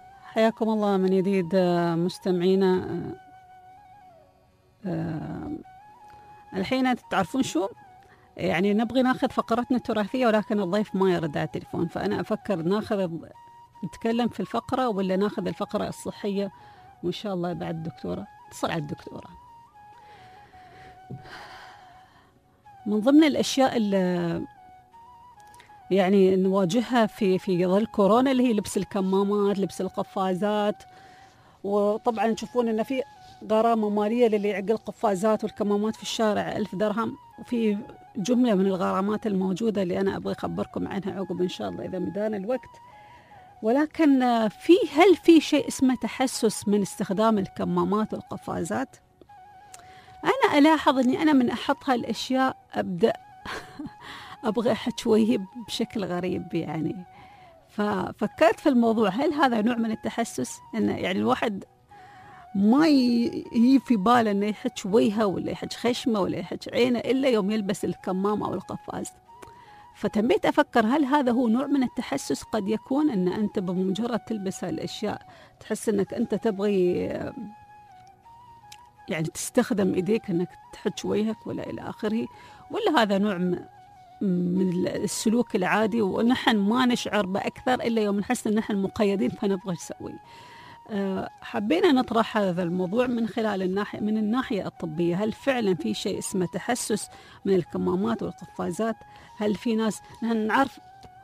حياكم الله من جديد مستمعينا. الحين تعرفون شو يعني نبغي ناخذ فقرتنا التراثية ولكن الضيف ما يرد على التليفون، فأنا أفكر نتكلم في الفقرة ولا ناخذ الفقرة الصحية، وإن شاء الله بعد الدكتورة اتصل على الدكتورة. من ضمن الأشياء اللي يعني نواجهها في ظل كورونا اللي هي لبس الكمامات، لبس القفازات، وطبعا تشوفون أن في غرامة مالية للي يعقل القفازات والكمامات في الشارع 1000 درهم، وفي جملة من الغرامات الموجودة اللي أنا أبغى أخبركم عنها عقب إن شاء الله إذا مدان الوقت. ولكن هل في شيء اسمه تحسس من استخدام الكمامات والقفازات؟ أنا ألاحظ أني أنا من أحط هالأشياء أبدأ أبغى أحكي بشكل غريب يعني. ففكرت في الموضوع، هل هذا نوع من التحسس؟ إنه يعني الواحد ما يجي في باله إنه يحك وجهه ولا يحك خشمه ولا يحك عينه إلا يوم يلبس الكمام أو القفاز. فتميت أفكر هل هذا هو نوع من التحسس؟ قد يكون أن أنت بمجرد تلبس هالأشياء تحس أنك أنت تبغي يعني تستخدم إيديك أنك تحك وجهك ولا إلى آخره، ولا هذا نوع من السلوك العادي ونحن ما نشعر بأكثر إلا يوم نحس أن نحن مقيدين فنبغى نسوي. حبينا نطرح هذا الموضوع من خلال من الناحية الطبية. هل فعلا في شيء اسمه تحسس من الكمامات والقفازات؟ هل في ناس نحن نعرف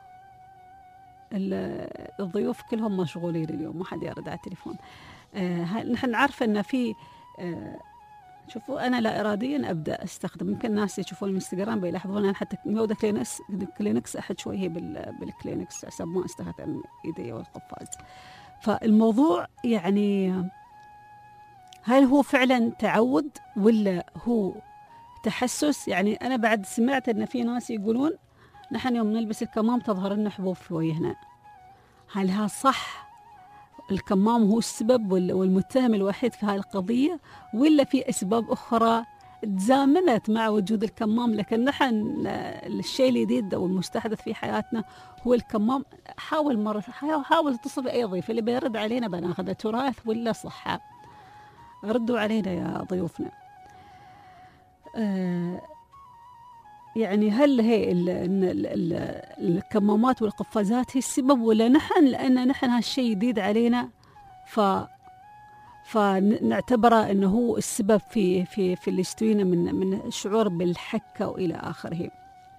الضيوف كلهم مشغولين اليوم ما حد يرد على التليفون. نحن نعرف أن في شوفوا أنا لا إراديا أبدأ أستخدم، يمكن الناس يشوفون الانستغرام بيلاحظون أنا حتى مودة كلينكس أحد شويه بالكلينكس عشان ما أستخدم إيدي والقفاز. فالموضوع يعني هل هو فعلا تعود ولا هو تحسس؟ يعني أنا بعد سمعت أن في ناس يقولون نحن يوم نلبس الكمام تظهر لنا حبوب في وجهنا. هل ها صح؟ الكمام هو السبب والمتهم الوحيد في هذه القضية، ولا في أسباب أخرى تزامنت مع وجود الكمام؟ لكن نحن الشيء الجديد والمستحدث في حياتنا هو الكمام. حاول تتصل بأي ضيف اللي بيرد علينا بناخذ تراث ولا صحة. ردوا علينا يا ضيوفنا. يعني هل هي الكمامات والقفازات هي السبب ولا نحن لأن نحن هالشيء جديد علينا فنعتبره أنه هو السبب في اللي يستوينا من الشعور بالحكة وإلى آخره.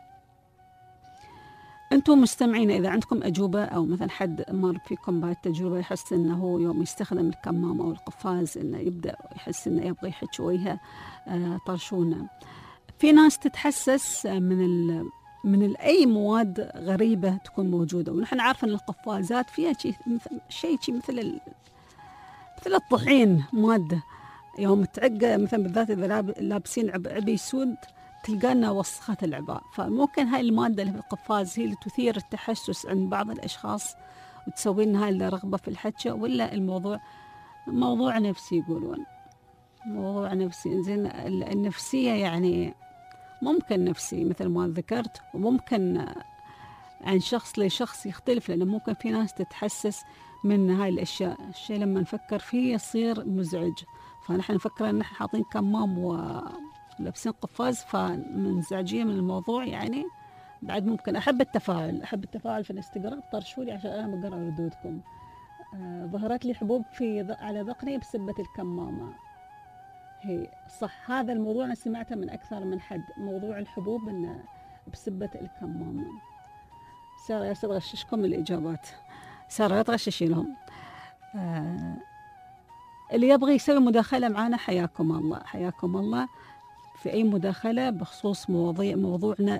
أنتم مستمعين إذا عندكم أجوبة أو مثلا حد مر فيكم بهالتجربة يحس أنه يوم يستخدم الكمام أو القفاز أنه يبدأ يحس أنه يبغى يحك وجهه، طرشونا. في ناس تتحسس من أي مواد غريبة تكون موجودة، ونحن عارفين القفازات فيها شيء مثل الطحين، مادة يوم تعقى مثلا بالذات إذا لابسين عبي سود تلقانا وسخت العباء. فممكن هاي المادة اللي في القفاز هي اللي تثير التحسس عند بعض الأشخاص وتسوي لنا هاي الرغبة في الحكة، ولا الموضوع موضوع نفسي؟ يقولون موضوع نفسي. زين النفسية يعني ممكن نفسي مثل ما ذكرت، وممكن عن شخص لشخص يختلف، لأنه ممكن في ناس تتحسس من هاي الأشياء. الشيء لما نفكر فيه يصير مزعج، فنحن نفكر أن نحن حاطين كمام ولابسين قفاز فمنزعجين من الموضوع. يعني بعد ممكن أحب التفاعل في الانستغرام، طرشوا لي عشان أنا بقرأ ردودكم. ظهرت لي حبوب على ذقني بسبة الكمامة. هي صح، هذا الموضوع أنا سمعته من أكثر من حد، موضوع الحبوب إنه بسبة الكمامة. سارة يا أستاذ غششكم الإجابات، سارة لا تغششينهم. اللي يبغي يسوي مداخلة معنا حياكم الله، حياكم الله في أي مداخلة بخصوص موضوعنا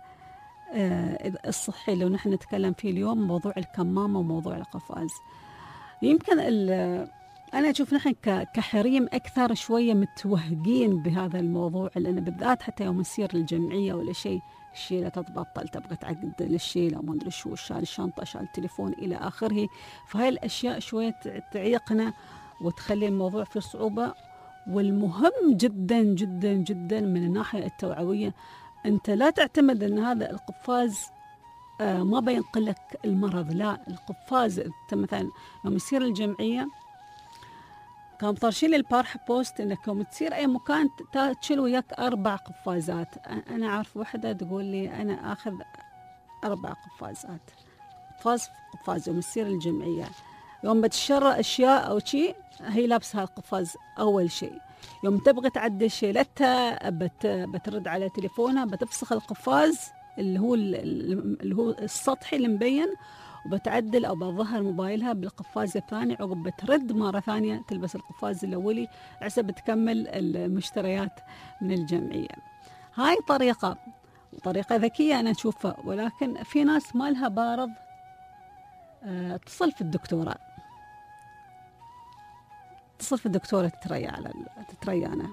الصحي اللي نحن نتكلم فيه اليوم، موضوع الكمامة وموضوع القفاز. يمكن أنا أشوف نحن كحريم أكثر شوية متوهقين بهذا الموضوع، لأن بالذات حتى يوم نسير الجمعية ولا شيء الشيلة تتبطل، تبغى تعقد للشيلة ما أدري شو، شال الشنطة شال التليفون إلى آخره. فهاي الأشياء شوية تعيقنا وتخلي الموضوع فيه صعوبة. والمهم جدا جدا جدا من الناحية التوعوية، أنت لا تعتمد أن هذا القفاز ما بينقلك المرض. لا، القفاز أنت مثلا يوم يصير الجمعية كانوا مطرشين لي البارحة بوست انكم تصير اي مكان تشيل وياك 4 قفازات. انا عارف وحدة تقول لي انا اخذ 4 قفازات، قفاز يوم تصير الجمعية، يوم بتشرى اشياء او شيء هي لابسة هالقفاز اول شيء. يوم تبغي تعدل شيلتها بترد على تليفونها بتفسخ القفاز اللي هو السطحي اللي مبين، وبتعدل أو بتظهر موبايلها بالقفاز الثاني، عقب بترد مرة ثانية تلبس القفاز الأولي عشان بتكمل المشتريات من الجمعية. هاي طريقة ذكية أنا أشوفها، ولكن في ناس ما لها بارض اتصل في الدكتورة تتريى أنا.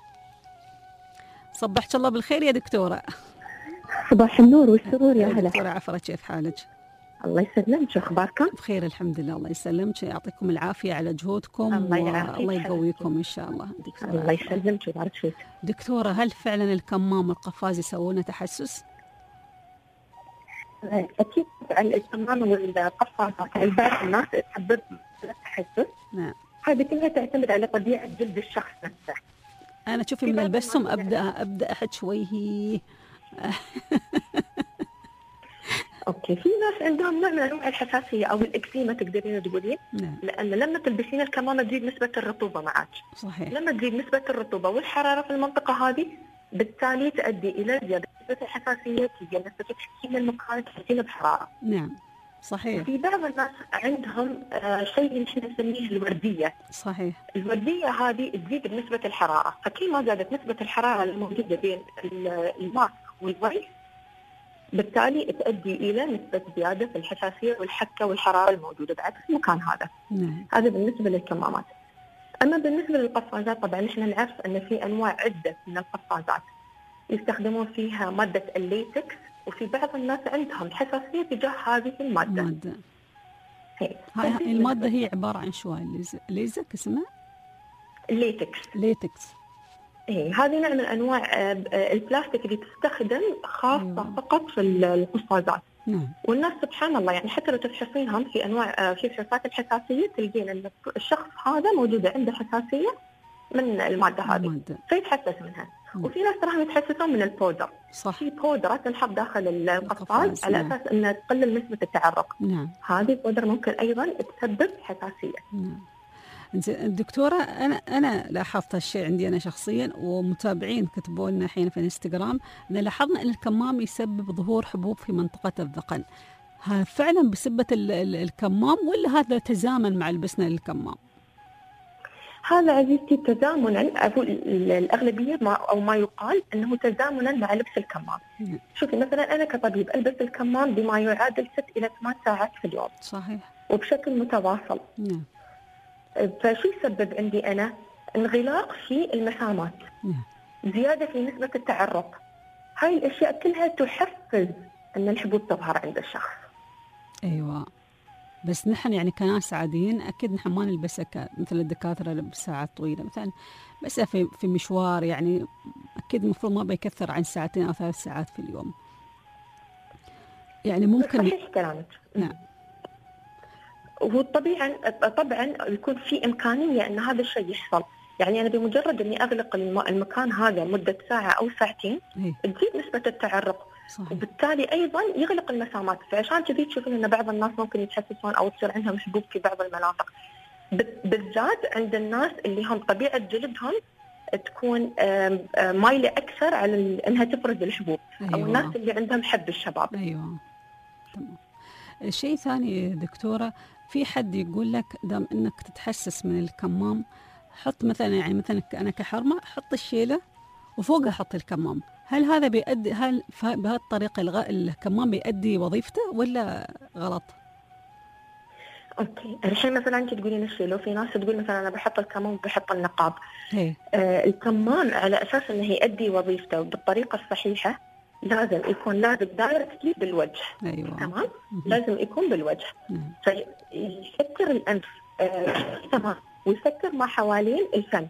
صبحت الله بالخير يا دكتورة. صباح النور والسرور يا هلا. دكتورة عفرة، كيف حالك؟ الله يسلمك، شو اخباركم؟ بخير الحمد لله. الله يسلمك، يعطيكم العافيه على جهودكم، الله يقويكم ان شاء الله. دكتورة الله يسلمك ويبارك فيك. دكتوره، هل فعلا الكمام والقفاز يسوون تحسس؟ اكيد الكمام والقفازات عند بعض الناس تسبب تحسس. نعم. هذه كلها تعتمد على طبيعه جلد الشخص نفسه. انا شوفي من البسم ابدا احد شويه اوكي. في ناس عندهم نوع من انواع الحساسيه او الاكزيما تقدرين تقولين. نعم. لان لما تلبسين الكمامه تزيد نسبه الرطوبه معك. صحيح. لما تزيد نسبه الرطوبه والحراره في المنطقه هذه بالتالي تؤدي الى زياده نسبه الحساسيه، تزيد نسبه تحسين المكان، تحسين بحراره. نعم صحيح. في بعض الناس عندهم شيء نحن نسميه الورديه. صحيح. الورديه هذه تزيد بنسبه الحراره، فكل ما زادت نسبه الحراره الموجوده بين الماء والوجه بالتالي تؤدي إلى نسبة زيادة في الحساسية والحكة والحرارة الموجودة بعد في المكان هذا. نعم. هذا بالنسبة للكمامات. أما بالنسبة للقفازات طبعا نحن نعرف أن في أنواع عدة من القفازات يستخدمون فيها مادة الليتكس، وفي بعض الناس عندهم حساسية تجاه هذه المادة. هاي المادة هي عبارة عن شو؟ ليزك اسمها؟ ليتكس. إيه، هذه نوع من أنواع البلاستيك اللي تستخدم خاصة فقط في القفازات. نعم. والناس سبحان الله يعني حتى لو تفحصينهم في أنواع في فحوصات الحساسية تلقين أن الشخص هذا موجودة عنده حساسية من المادة هذه فيتحسس منها. وفي ناس تراهم يتحسسون من البودر. صح. في بودرة تنحط داخل القفاز على أساس أنها تقلل نسبة التعرق. نعم. هذه البودر ممكن أيضا تسبب حساسية. نعم. دكتورة، أنا لاحظت هالشيء عندي أنا شخصيا، ومتابعين كتبوا لنا الحين في الانستغرام أن لاحظنا أن الكمام يسبب ظهور حبوب في منطقة الذقن. هذا فعلا بسبة الكمام ولا هذا تزامن مع لبسنا للكمام؟ هذا عزيزتي تزامنا، أقول الأغلبية ما يقال أنه تزامنا مع لبس الكمام. شوفي مثلا أنا كطبيب ألبس الكمام بما يعادل 6 إلى 8 ساعات في اليوم. صحيح. وبشكل متواصل. نعم. فشو يسبب عندي أنا؟ انغلاق في المسامات. زيادة في نسبة التعرق. هاي الأشياء كلها تحفز أن الحبوب تظهر عند الشخص. أيوة. بس نحن يعني كناس عاديين أكيد نحن ما نلبسها مثل الدكاترة بساعات طويلة، مثلا بس في مشوار يعني أكيد المفروض ما بيكثر عن 2 أو 3 ساعات في اليوم. يعني ممكن. صحيح كلامك. نعم. وطبعا يكون في إمكانية أن هذا الشيء يحصل. يعني أنا بمجرد أني أغلق المكان هذا مدة ساعة أو ساعتين تزيد نسبة التعرق. صحيح. وبالتالي أيضا يغلق المسامات. فعشان كذي تشوفين أن بعض الناس ممكن يتحسسون أو تصير عندهم حبوب في بعض المناطق، بالذات عند الناس اللي هم طبيعة جلدهم تكون مايلة أكثر على أنها تفرز الحبوب. أيوة. أو الناس اللي عندهم حب الشباب. أيوة. تمام. شيء ثاني دكتورة، في حد يقول لك دام انك تتحسس من الكمام حط مثلا، يعني مثلا انا كحرمه احط الشيله وفوقها احط الكمام، هل هذا بيؤدي، هل بهالطريقه الكمام بيؤدي وظيفته ولا غلط؟ اوكي، الحين مثلا انت تقولين الشيله وفي ناس تقول مثلا انا بحط الكمام وبحط النقاب. الكمام على اساس انه يؤدي وظيفته بالطريقه الصحيحه لازم يكون لازم دايركتلي بالوجه. أيوة. تمام. لازم يكون بالوجه. فيسكر الانف تمام، ويسكر ما حوالين الفم.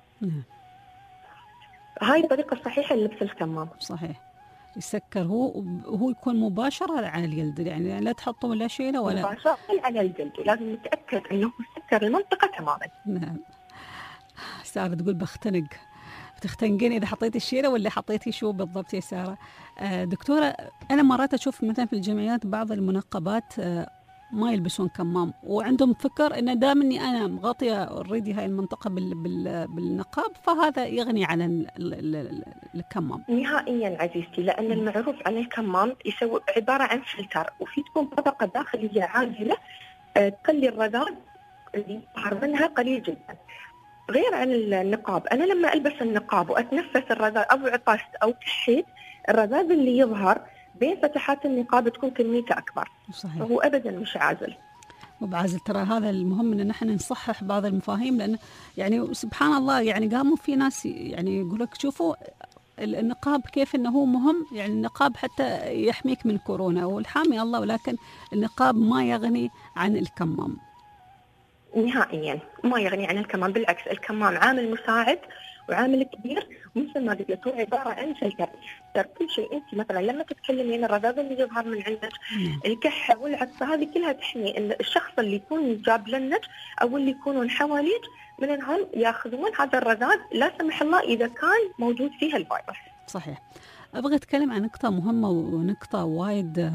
هاي الطريقه الصحيحه للبس الكمام. صحيح. يسكر هو يكون مباشره على الجلد، يعني لا تحطه ولا شيله ولا مباشره على الجلد، لازم نتاكد انه يسكر المنطقه تماما. نعم. سارة تقول بختنق، بتختنقين إذا حطيتي الشيرة ولا حطيتي شو بالضبط يا سارة؟ دكتورة، أنا مرات أشوف مثلا في الجمعيات بعض المنقبات ما يلبسون كمام، وعندهم فكر إن دام إني أنا مغطية اوريدي هاي المنطقة بالنقاب فهذا يغني عن الكمام. نهائيا عزيزتي، لأن المعروف عن الكمام يسوي عبارة عن فلتر، وفي تكون طبقة داخلية عاجلة تخلي الرذاذ اللي يظهر منها قليل جدا. غير عن النقاب، أنا لما ألبس النقاب وأتنفس الرذاذ أو عطست أو كحيت، الرذاذ اللي يظهر بين فتحات النقاب تكون كميته أكبر. صحيح. فهو أبدا مش عازل. وبعازل، ترى هذا المهم ان نحن نصحح بعض المفاهيم، لان يعني سبحان الله يعني قاموا في ناس يعني يقول لك شوفوا النقاب كيف انه هو مهم، يعني النقاب حتى يحميك من كورونا والحامي الله، ولكن النقاب ما يغني عن الكمام. نهائيا ما يغني عن الكمام، بالعكس الكمام عامل مساعد وعامل كبير، مثل ما قلت لك هو عباره عن فلتر. كل شيء انت مثلا لما تتكلمين الرذاذ اللي يظهر من عندك، الكحه والعطسه، هذه كلها تحمي ان الشخص اللي يكون جاب لك او اللي يكونون حواليك من انهم ياخذون هذا الرذاذ لا سمح الله اذا كان موجود فيها الفيروس. صحيح. ابغى اتكلم عن نقطه مهمه ونقطه وايد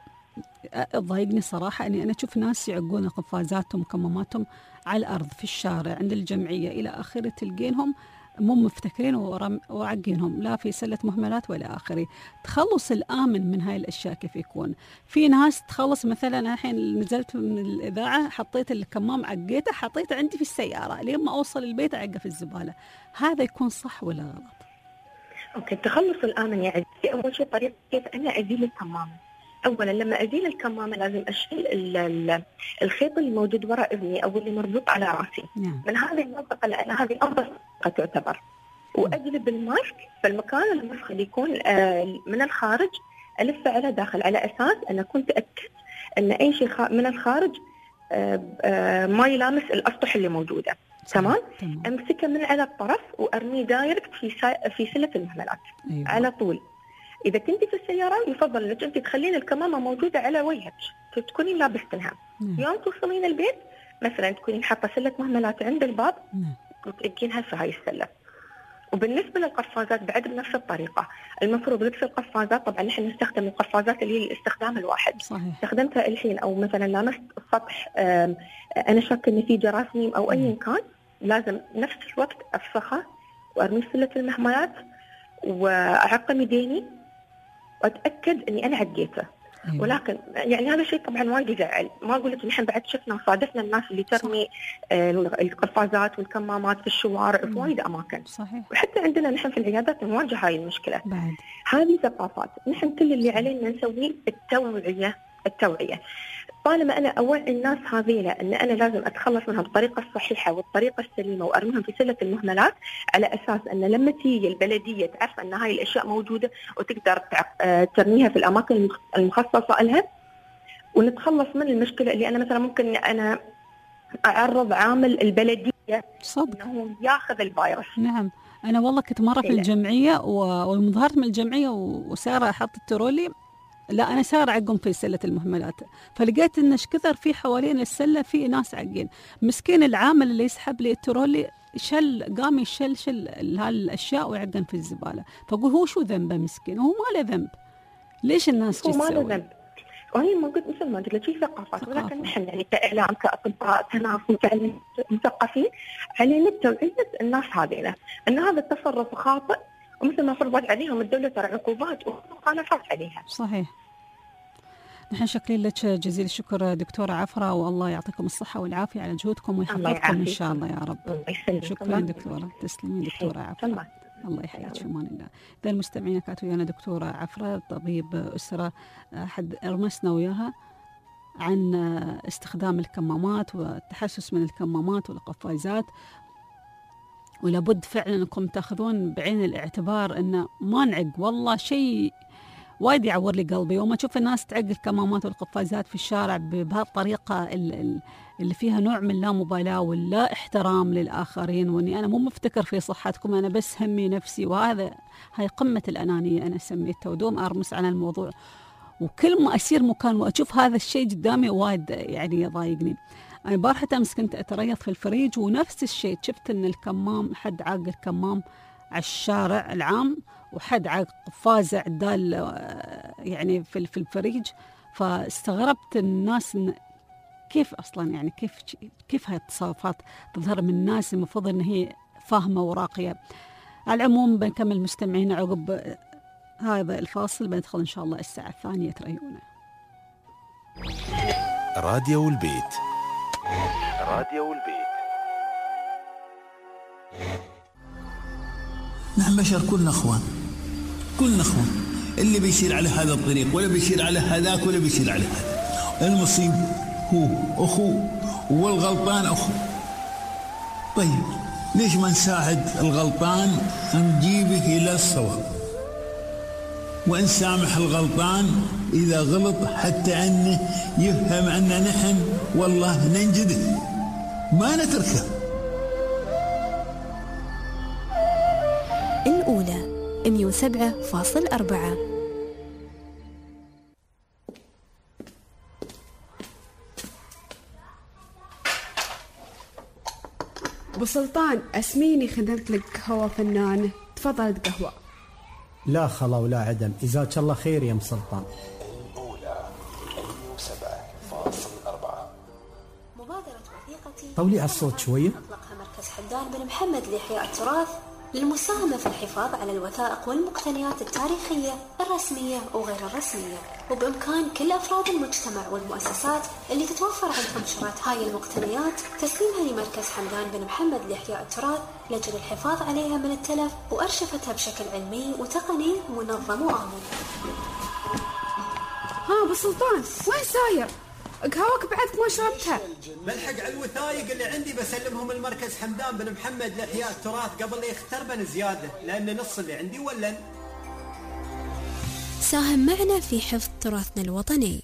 تضايقني صراحه، اني انا اشوف ناس يعقون قفازاتهم وكماماتهم على الارض في الشارع عند الجمعيه الى اخره، تلقينهم مو مفتكرين وعقينهم لا في سلة مهملات ولا آخره. تخلص الآمن من هاي الأشياء كيف يكون؟ في ناس تخلص مثلا، الحين نزلت من الإذاعة حطيت الكمام عقيته حطيته عندي في السيارة لين ما أوصل البيت أعقه في الزبالة، هذا يكون صح ولا غلط؟ أوكي، تخلص الآمن يعني أول شيء طريقة كيف أنا أزيل الكمامة. أولا لما أزيل الكمامة لازم أشيل الخيط اللي موجود وراء إذني أو اللي مربوط على رأسي من هذه المنطقة، لأن هذه أنظف منطقة تعتبر، وأجلب الماسك في المكان المسخ اللي يكون من الخارج ألفه على داخل، على أساس أن أكون تأكد أن أي شيء من الخارج ما يلامس الأسطح اللي موجودة. تمام. أمسكه من على الطرف وأرميه دايركت في سلة المهملات. أيوة. على طول. إذا كنت في السيارة يفضل إنك أنت تخلين الكمامة موجودة على وجهك، تكونين لابستنها. يوم توصلين البيت مثلا تكونين حاطة سلة مهملات عند الباب وتأجينها في هاي السلة. وبالنسبة للقفازات بعد بنفس الطريقة، المفروض لبس القفازات، طبعا نحن نستخدم القفازات اللي هي الاستخدام الواحد. صحيح. استخدمتها الحين أو مثلا لامست السطح أنا شاك إن في جراثيم أو أي كان، لازم نفس الوقت أفسخه وأرمي سلة المهملات وأعقم يديني وأتأكد إني أنا عقيته. أيوة. ولكن يعني هذا الشيء طبعا وايد يزعل، ما أقول لك نحن بعد شفنا وصادفنا الناس اللي ترمي القفازات والكمامات في الشوارع في وايد أماكن. صحيح. وحتى عندنا نحن في العيادات نواجه هاي المشكلة. بعد. هذه ثقافات، نحن كل اللي علينا نسويه التوعية. طالما أنا أوعي الناس هذيلا أن أنا لازم أتخلص منها بالطريقة الصحيحة والطريقة السليمة وأرميهم في سلة المهملات، على أساس أن لما تيجي البلدية تعرف أن هاي الأشياء موجودة وتقدر ترميها في الأماكن المخصصة لها، ونتخلص من المشكلة اللي أنا مثلا ممكن أنا أعرض عامل البلدية صدق أنه ياخذ الفيروس. نعم. أنا والله كنت مرة في الجمعية وظهرت من الجمعية وسارة حطت الترولي، لا أنا سارة عقم في سلة المهملات، فلقيت إن كثر في حوالين السلة في ناس عقين. مسكين العامل اللي يسحب لي الترولي قام يشل هالأشياء ويعقن في الزبالة، فأقول هو شو ذنبه مسكين؟ هو ما له ذنب، ليش الناس هو ما له ذنب؟ وهي ما قلت مثل ما قلت لك في ثقافات، ولكن نحن يعني كإعلام كأطباء كناس مثقفين علينا توعية الناس هذيلا أن هذا التصرف خاطئ، ومثل ما فرضت عليهم الدولة ترى عقوبات ومخالفات عليها. صحيح. نحن شاكرين لك جزيل الشكر دكتورة عفرة، والله يعطيكم الصحة والعافية على جهودكم ويحفظكم إن شاء الله يا رب. شكرا دكتورة، تسلمين دكتورة عفرة. الله يحييك في امان الله. اذا المستمعين كانت ويانا دكتورة عفرة طبيب أسرة، حد رمسنا وياها عن استخدام الكمامات والتحسس من الكمامات والقفازات، ولابد فعلا انكم تاخذون بعين الاعتبار ان ما نعق. والله شيء وايد يعور لي قلبي وما اشوف الناس تعق الكمامات والقفازات في الشارع بهالطريقه اللي فيها نوع من لا مبالاه ولا احترام للاخرين، واني انا مو مفتكر في صحتكم، انا بس همي نفسي. هاي قمه الانانيه انا سميتها، ودوم ارمس عن الموضوع، وكل ما اسير مكان واشوف هذا الشيء قدامي وايد يعني يضايقني. أنا بارحة أمس كنت أتريض في الفريج ونفس الشيء، شفت أن الكمام حد عاق الكمام على الشارع العام وحد عاق قفازة عدال يعني في الفريج. فاستغربت الناس إن كيف أصلا يعني كيف هاي التصرفات تظهر من الناس المفروض أن هي فاهمة وراقية. على العموم بنكمل مستمعين عقب هذا الفاصل، بندخل إن شاء الله الساعة 2 تريونا. راديو البيت. راديو البيت. نحن بشر كلنا اخوان، كلنا اخوان، اللي بيسير على هذا الطريق ولا بيسير على هذاك ولا بيسير على هذا، المصيب هو اخوه والغلطان اخوه. طيب ليش ما نساعد الغلطان نجيبه الى الصواب، ونسامح الغلطان اذا غلط حتى انه يفهم ان نحن والله ننجده ما نتركه. الأولى 107.4. أبو سلطان أسميني خدمت لك قهوة فنانة، تفضل قهوة. لا خلا ولا عدم، جزاك الله خير يا ام سلطان. الأولى 107.4. مبادرة وثيقتي طولي على الصوت شوية. أطلقها مركز حمدان بن محمد لإحياء التراث للمساهمة في الحفاظ على الوثائق والمقتنيات التاريخية الرسمية وغير الرسمية، وبإمكان كل أفراد المجتمع والمؤسسات اللي تتوفر عندهم شرايط هاي المقتنيات تسليمها لمركز حمدان بن محمد لإحياء التراث لأجل الحفاظ عليها من التلف وأرشفتها بشكل علمي وتقني منظم وآمن. ها أبو سلطان وين ساير؟ قهوك بعدك ما شربتها. بلحق على الوثائق اللي عندي بسلمهم المركز حمدان بن محمد لإحياء التراث قبل لا يختربن زيادة، لأن نص اللي عندي ولن. ساهم معنا في حفظ تراثنا الوطني.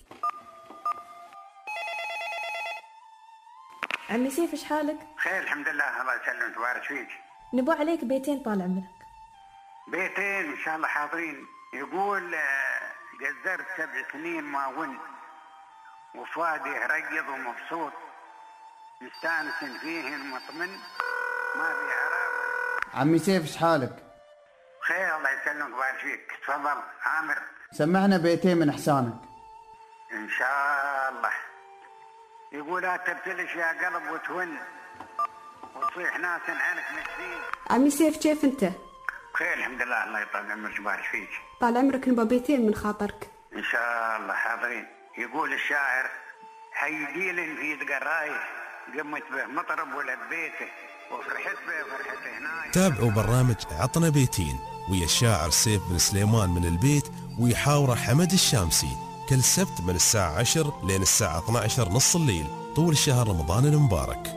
عمي سيف ايش حالك؟ خير الحمد لله، الله يسلمك ويبارك فيك. نبو عليك بيتين طال عمرك. بيتين ان شاء الله حاضرين. يقول جزرت 7 سنين ما ون وفؤادي ريض ومبسوط مستانس فيه مطمن ما في عراب. عمي سيف ايش حالك؟ خير الله يسلمك ويبارك فيك. تفضل عامر. سمعنا بيتين من احسانك. ان شاء الله. يقول لا تبتلش يا قلب وتون وتصيح ناس عنك مسكين. عمي سيف كيف انت؟ خير الحمد لله، الله يطول عمرك ويبارك فيك. طال عمرك نبى بيتين من خاطرك. ان شاء الله حاضرين. يقول الشاعر حي ديل في دقرايه قمت به مطرب ولد بيته وفرحت به فرحته هناك. تابعوا برنامج عطنا بيتين ويا الشاعر سيف بن سليمان من البيت ويحاوره حمد الشامسي كل سبت من الساعة 10 لين الساعة 12 نص الليل طول شهر رمضان المبارك.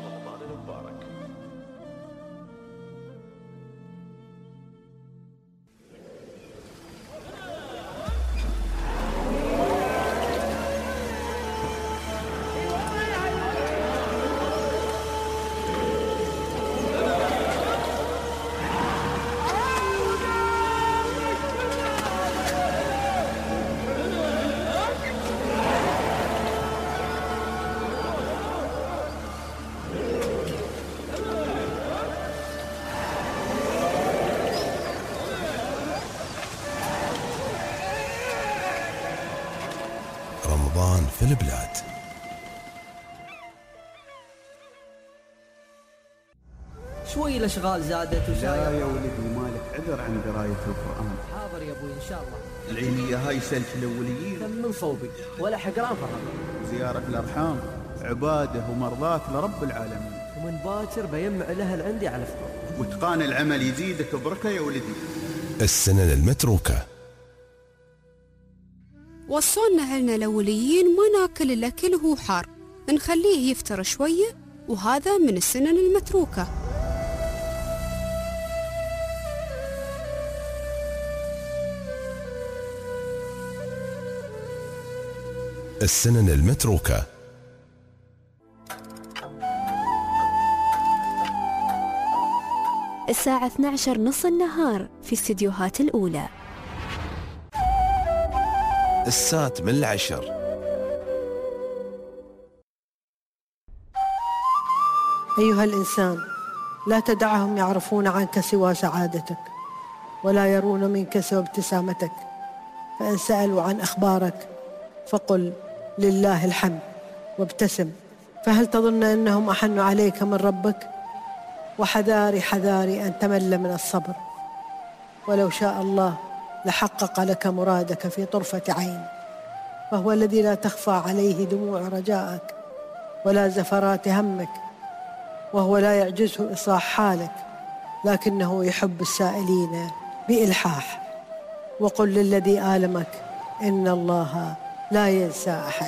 رمضان في البلاد. شوي الاشغال زادت لا يا ولدي مالك عذر عن قرايه القران. حاضر يا ابوي ان شاء الله. العينيه هاي سلك الاوليين من صوبي ولا حقران فرق. زياره الارحام عباده ومرضات لرب العالمين. ومن باكر بيمع لها العندي على فطور. واتقان العمل يزيدك بركه يا ولدي. السنن المتروكه. وصلنا أهلنا الأوليين ما ناكل الأكل وهو حار، نخليه يفتر شوية، وهذا من السنن المتروكة. السنن المتروكة. الساعة 12 نص النهار في استديوهات الأولى. السات من 10. أيها الإنسان، لا تدعهم يعرفون عنك سوى سعادتك ولا يرون منك سوى ابتسامتك، فإن سألوا عن أخبارك فقل لله الحمد وابتسم. فهل تظن أنهم أحن عليك من ربك؟ وحذاري حذاري أن تمل من الصبر، ولو شاء الله لحقق لك مرادك في طرفة عين، فهو الذي لا تخفى عليه دموع رجائك ولا زفرات همك، وهو لا يعجزه إصلاح حالك، لكنه يحب السائلين بإلحاح. وقل للذي آلمك إن الله لا ينسى أحد.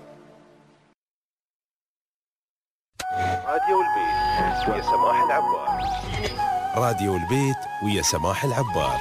راديو البيت ويا سماح العبار. راديو البيت ويا سماح العبار.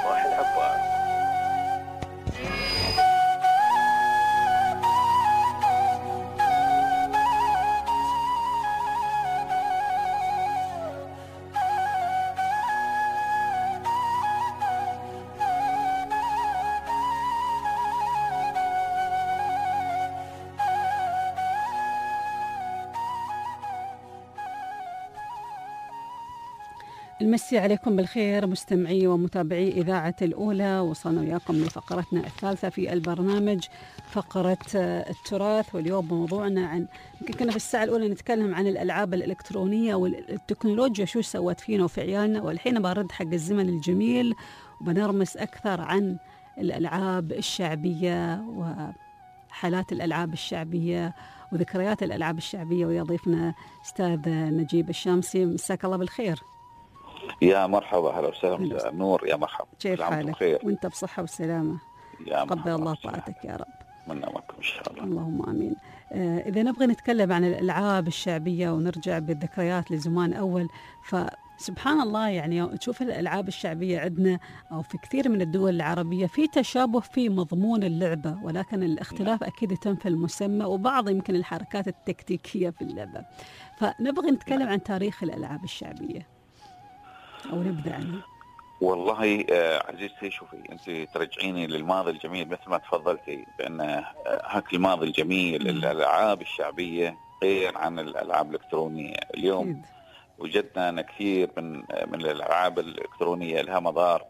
المسي عليكم بالخير مستمعي ومتابعي إذاعة الأولى. وصلنا وياكم لفقرتنا الثالثة في البرنامج، فقرة التراث. واليوم موضوعنا عن يمكن كنا في الساعة الأولى نتكلم عن الألعاب الإلكترونية والتكنولوجيا شو سوت فينا وفي عيالنا، والحين برد حق الزمن الجميل وبنرمس أكثر عن الألعاب الشعبية وحالات الألعاب الشعبية وذكريات الألعاب الشعبية. ويضيفنا أستاذ نجيب الشامسي. مساك الله بالخير. يا مرحبا، هلا وسهلا. نور، يا مرحبا. كيف حالك؟ وانت بصحة والسلامة. قبل الله طاعتك يا رب. منا معكم ان شاء الله. اللهم امين. اذا نبغى نتكلم عن الالعاب الشعبية ونرجع بالذكريات لزمان اول، فسبحان الله يعني تشوف الالعاب الشعبية عندنا او في كثير من الدول العربية في تشابه في مضمون اللعبة، ولكن الاختلاف اكيد يتم في المسمى وبعض يمكن الحركات التكتيكية في اللعبة. فنبغى نتكلم عن تاريخ الالعاب الشعبية أو نبدأ عنه. والله عزيزتي، شوفي أنت ترجعيني للماضي الجميل مثل ما تفضلتي بأن هاك الماضي الجميل. الألعاب الشعبيية غير عن الألعاب الإلكترونية. اليوم وجدنا أن كثير من الألعاب الإلكترونية لها مضار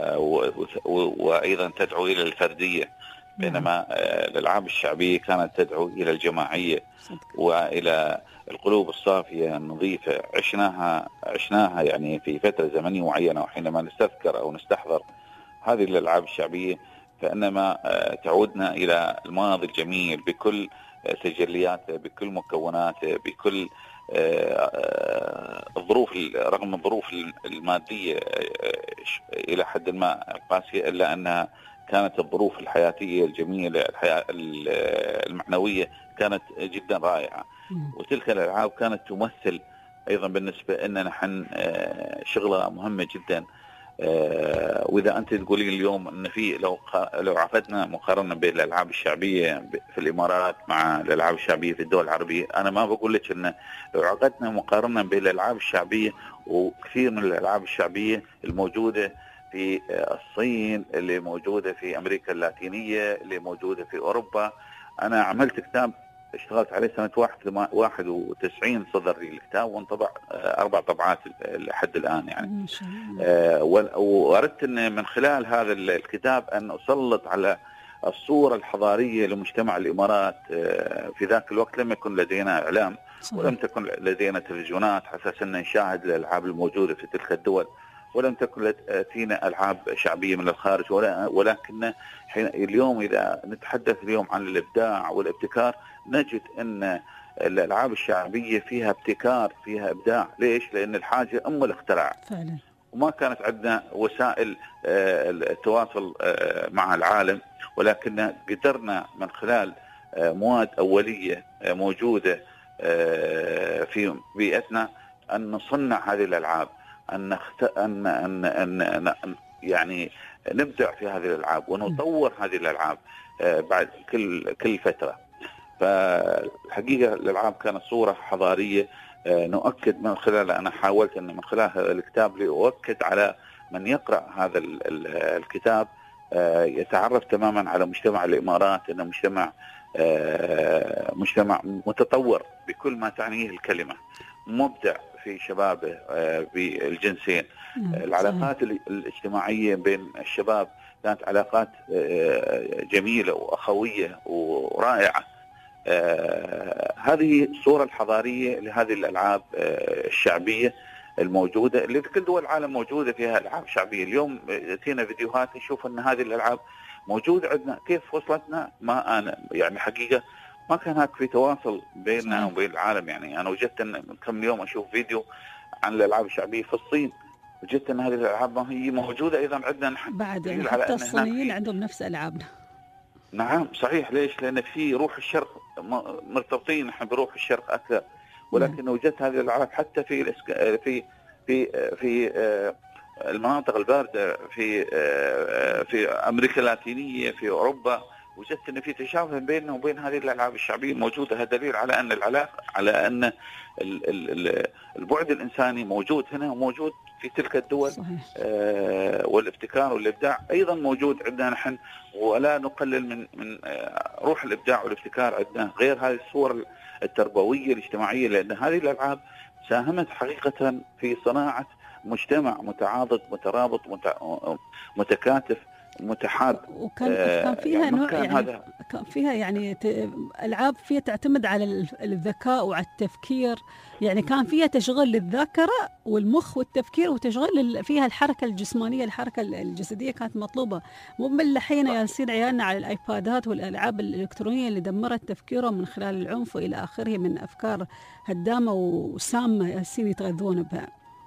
وأيضا تدعو إلى الفردية، بينما الألعاب الشعبية كانت تدعو إلى الجماعية وإلى القلوب الصافية النظيفة. عشناها يعني في فترة زمنية معينة، وحينما نستذكر أو نستحضر هذه الألعاب الشعبية فإنما تعودنا إلى الماضي الجميل بكل تجلياته، بكل مكوناته، بكل الظروف، رغم الظروف المادية إلى حد ما قاسية، إلا أنها كانت الظروف الحياتية الجميلة، الحياة المعنوية كانت جدا رائعة. وتلك الألعاب كانت تمثل أيضا بالنسبة لنا نحن شغلة مهمة جدا. وإذا أنت تقولين اليوم أن في لو عقدنا مقارنة بين الألعاب الشعبية في الإمارات مع الألعاب الشعبية في الدول العربية، أنا ما بقول لك أن لو عقدنا مقارنة بين الألعاب الشعبية وكثير من الألعاب الشعبية الموجودة في الصين، اللي موجودة في أمريكا اللاتينية، اللي موجودة في أوروبا. أنا عملت كتاب اشتغلت عليه سنة 91 صدر لي الكتاب، وانطبع 4 طبعات لحد الآن يعني. وأردت أن من خلال هذا الكتاب أن أسلط على الصورة الحضارية لمجتمع الإمارات. في ذاك الوقت لم يكن لدينا إعلام ولم تكن لدينا تلفزيونات حساس أن نشاهد الألعاب الموجودة في تلك الدول، ولم تكن تأتينا ألعاب شعبية من الخارج. ولكن اليوم إذا نتحدث اليوم عن الإبداع والابتكار نجد أن الألعاب الشعبية فيها ابتكار، فيها إبداع. ليش؟ لأن الحاجة أم الاختراع فعلا. وما كانت عندنا وسائل التواصل مع العالم، ولكن قدرنا من خلال مواد أولية موجودة في بيئتنا أن نصنع هذه الألعاب، أن يعني نبدع في هذه الألعاب ونطور هذه الألعاب بعد كل فترة. فالحقيقة الألعاب كانت صورة حضارية نؤكد من خلالها. أنا حاولت أن من خلال هذا الكتاب لأؤكد على من يقرأ هذا الكتاب يتعرف تماما على مجتمع الإمارات، أنه مجتمع متطور بكل ما تعنيه الكلمة. مبدع في شبابه بالجنسين. العلاقات الاجتماعية بين الشباب كانت علاقات جميلة وأخوية ورائعة. هذه الصورة الحضارية لهذه الألعاب الشعبية الموجودة اللي في كل دول العالم موجودة فيها ألعاب شعبية. اليوم تينا فيديوهات نشوف أن هذه الألعاب موجودة عندنا. كيف وصلتنا؟ ما أنا يعني حقيقة ما كان هناك في تواصل بيننا وبين العالم. يعني أنا وجدت أن كم يوم أشوف فيديو عن الألعاب الشعبية في الصين، وجدت أن هذه الألعاب ما هي موجودة أيضا عندنا نحن بعد. يعني حتى الصينيين عندهم نفس ألعابنا. نعم صحيح. ليش؟ لأن في روح الشرق، مرتبطين نحن بروح الشرق أكثر. ولكن وجدت هذه الألعاب حتى في في المناطق الباردة في أمريكا اللاتينية، في أوروبا، وجدت أن في تشابه بيننا وبين هذه الألعاب الشعبية الموجودة. هذا دليل على أن العلاقة، على أن البعد الإنساني موجود هنا وموجود في تلك الدول. والابتكار والإبداع أيضا موجود عندنا نحن، ولا نقلل من روح الإبداع والابتكار عندنا، غير هذه الصور التربوية الاجتماعية. لأن هذه الألعاب ساهمت حقيقة في صناعة مجتمع متعاضد مترابط متكاتف متحاب. وكان فيها نوع يعني كان فيها يعني ألعاب فيها تعتمد على الذكاء وعلى التفكير. يعني كان فيها تشغيل للذاكرة والمخ والتفكير، وتشغيل فيها الحركة الجسمانية، الحركة الجسدية كانت مطلوبة. مو من الحين يصير عيالنا على الآيبادات والألعاب الإلكترونية اللي دمرت تفكيرهم من خلال العنف وإلى آخره من أفكار هدامة وسامة ياسين يتغذون بها.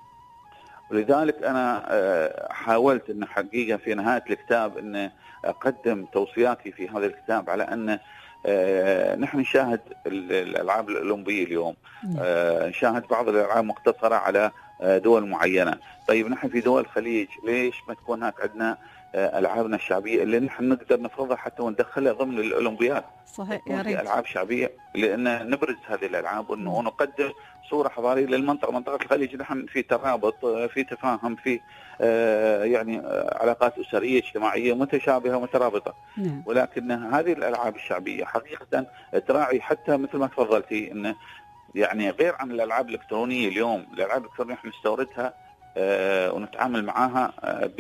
ولذلك أنا حاولت أن حقيقة في نهاية الكتاب أن أقدم توصياتي في هذا الكتاب على أن نحن نشاهد الألعاب الأولمبية اليوم، نشاهد بعض الألعاب مقتصرة على دول معينة. طيب نحن في دول الخليج ليش ما تكون هناك عندنا ألعابنا الشعبية اللي نحن نقدر نفرضها حتى وندخلها ضمن الأولمبياد؟ صحيح، يا ريت ألعاب شعبية، لأن نبرز هذه الألعاب ونقدم صورة حضارية للمنطقة. منطقة الخليج نحن في ترابط، في تفاهم، في يعني علاقات أسرية اجتماعية متشابهة ومترابطة. ولكن هذه الألعاب الشعبية حقيقة تراعي حتى مثل ما تفضلتي أن يعني غير عن الألعاب الإلكترونية. اليوم الألعاب الإلكترونية نحن نستوردها ونتعامل معها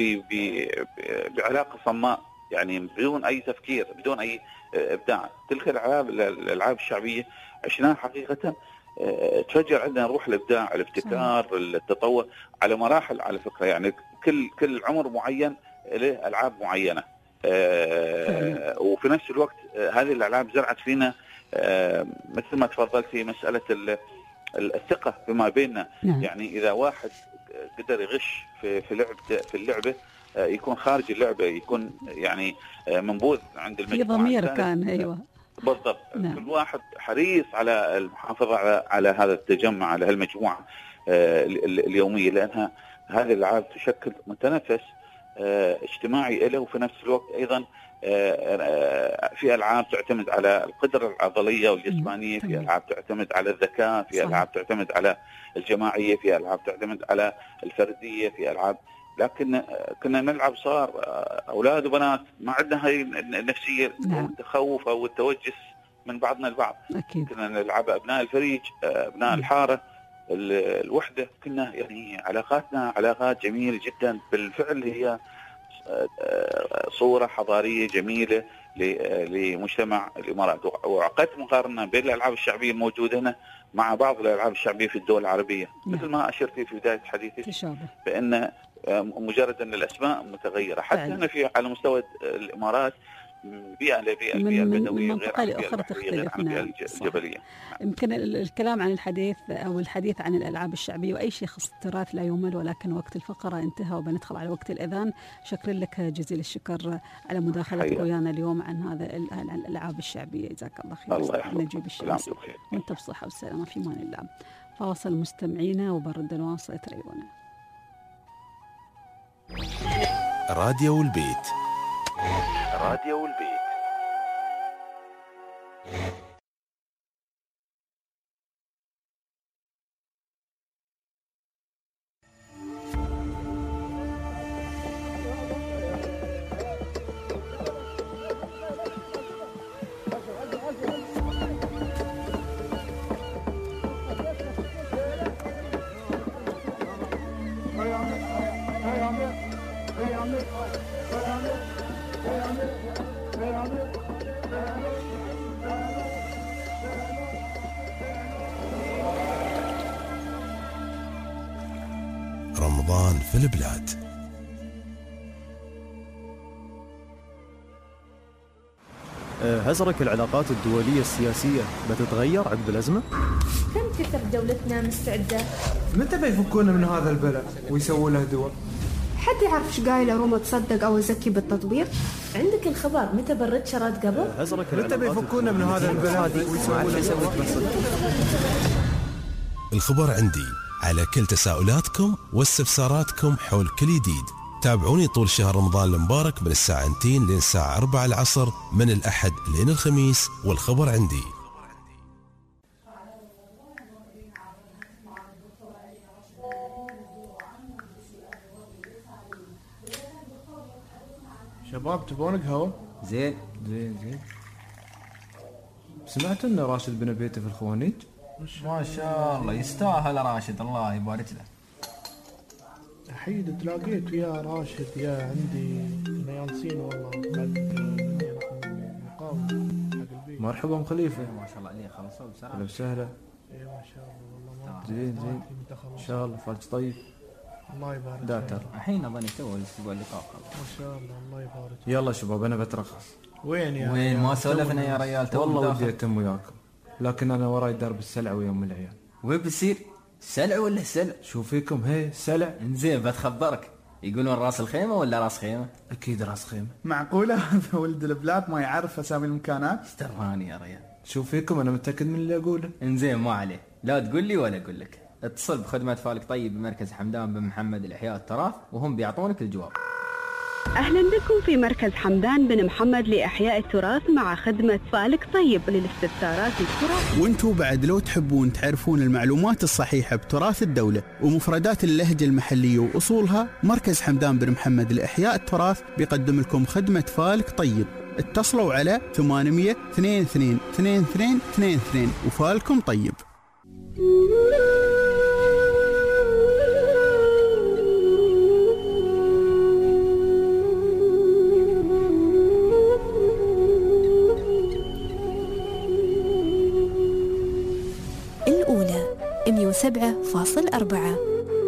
بعلاقة صماء، يعني بدون أي تفكير، بدون أي إبداع. تلك الألعاب الشعبية عشناها حقيقة تفجر عندنا روح الإبداع، الابتكار، التطور على مراحل على فكرة. يعني كل عمر معين له ألعاب معينة. وفي نفس الوقت هذه الألعاب زرعت فينا مثل ما تفضلتي مسألة الثقة فيما بيننا. يعني إذا واحد قدر يغش في اللعبة يكون خارج اللعبة، يكون يعني منبوذ عند المجموعة. في ضمير كان. أيوة بالضبط. كل واحد حريص على المحافظة على هذا التجمع، على هالمجموعة اليومية، لأنها هذه الألعاب تشكل متنفس اجتماعي له. وفي نفس الوقت أيضا في ألعاب تعتمد على القدرة العضلية والجسمانية، في ألعاب تعتمد على الذكاء، في ألعاب تعتمد على الجماعية، في ألعاب تعتمد على الفردية، في ألعاب. لكن كنا نلعب صار أولاد وبنات ما عندنا هاي النفسية والتخوف أو التوجس من بعضنا البعض. كنا نلعب أبناء الفريج، أبناء الحارة، الوحدة. كنا يعني علاقاتنا علاقات جميلة جدا. بالفعل هي صورة حضارية جميلة لمجتمع الإمارات. وعقدت مقارنة بين الألعاب الشعبية الموجودة هنا مع بعض الألعاب الشعبية في الدول العربية. مثل ما أشرت في بداية حديثي بأن مجرد أن الأسماء متغيرة حتى هنا على مستوى الإمارات بيئة لبيئة، البيئة البدوية من منطقة لأخرى تختلف. الجبلية. يمكن الكلام عن الحديث أو الحديث عن الألعاب الشعبية وأي شيء يخص التراث لا يمل، ولكن وقت الفقرة انتهى وبندخل على وقت الأذان. شكرا لك جزيل الشكر على مداخلتك ويانا اليوم عن عن الألعاب الشعبية. جزاك الله خير. الله يحفظك. نجيب الشمس وانت بصحة والسلامة في امان الله. فاصل مستمعينا وبرد الواصل تريونا. راديو البيت. راديو البيت. رمضان في البلاد. هزرك العلاقات الدولية السياسية بتتغير عقب الأزمة؟ كم كثر دولتنا مستعدة؟ متى بيفكونا من هذا البلاء ويسووا له دواء؟ حد يعرف ايش قايله روما تصدق او ازكي بالتطبيق؟ عندك الخبر متى برد شرات قبل؟ متى بيفكونا من هذا البلاء ويسووا له الخبر عندي على كل تساؤلاتكم واستفساراتكم حول كل جديد. تابعوني طول شهر رمضان المبارك من الساعة 2 لين الساعة 4 العصر من الأحد لين الخميس، والخبر عندي. شباب تبون قهوة؟ زين. سمعت ان راشد بن بيته في الخوانيج؟ ما شاء الله يستاهل راشد، الله يبارك له. أحيد تلاقيت ويا راشد يا عندي نيانسين والله مرحبا ام خليفه. ما شاء الله عليه، خلصوا بسرعه. اهلا وسهلا. اي ما شاء الله والله. زين ان شاء الله فرج طيب. الله يبارك. داتر الحين اظني تو الاسبوع اللي طاف. ما شاء الله يبارك. يلا شباب انا بترخص. وين يا وين ما سولفنا يا ريال؟ تو والله ودي اتم وياكم، لكن انا وراي درب السلع ويا ام العيال. وين بصير؟ سلع ولا سلع؟ شو فيكم هي سلع؟ انزين بتخبرك، يقولون راس الخيمه ولا راس خيمه؟ اكيد راس خيمه. معقوله هذا ولد البلاد ما يعرف اسامي المكانات؟ استرهاني يا ريال. شو فيكم انا متاكد من اللي اقوله. انزين ما عليه، لا تقول لي ولا اقول لك. اتصل بخدمه فالك طيب بمركز حمدان بن محمد الاحياء التراث وهم بيعطونك الجواب. أهلا بكم في مركز حمدان بن محمد لإحياء التراث مع خدمة فالك طيب للاستفسارات التراث. وانتوا بعد لو تحبون تعرفون المعلومات الصحيحة بتراث الدولة ومفردات اللهجة المحلية وأصولها، مركز حمدان بن محمد لإحياء التراث بيقدم لكم خدمة فالك طيب. اتصلوا على 800 22 22 22 وفالكم طيب. الأولى 107.4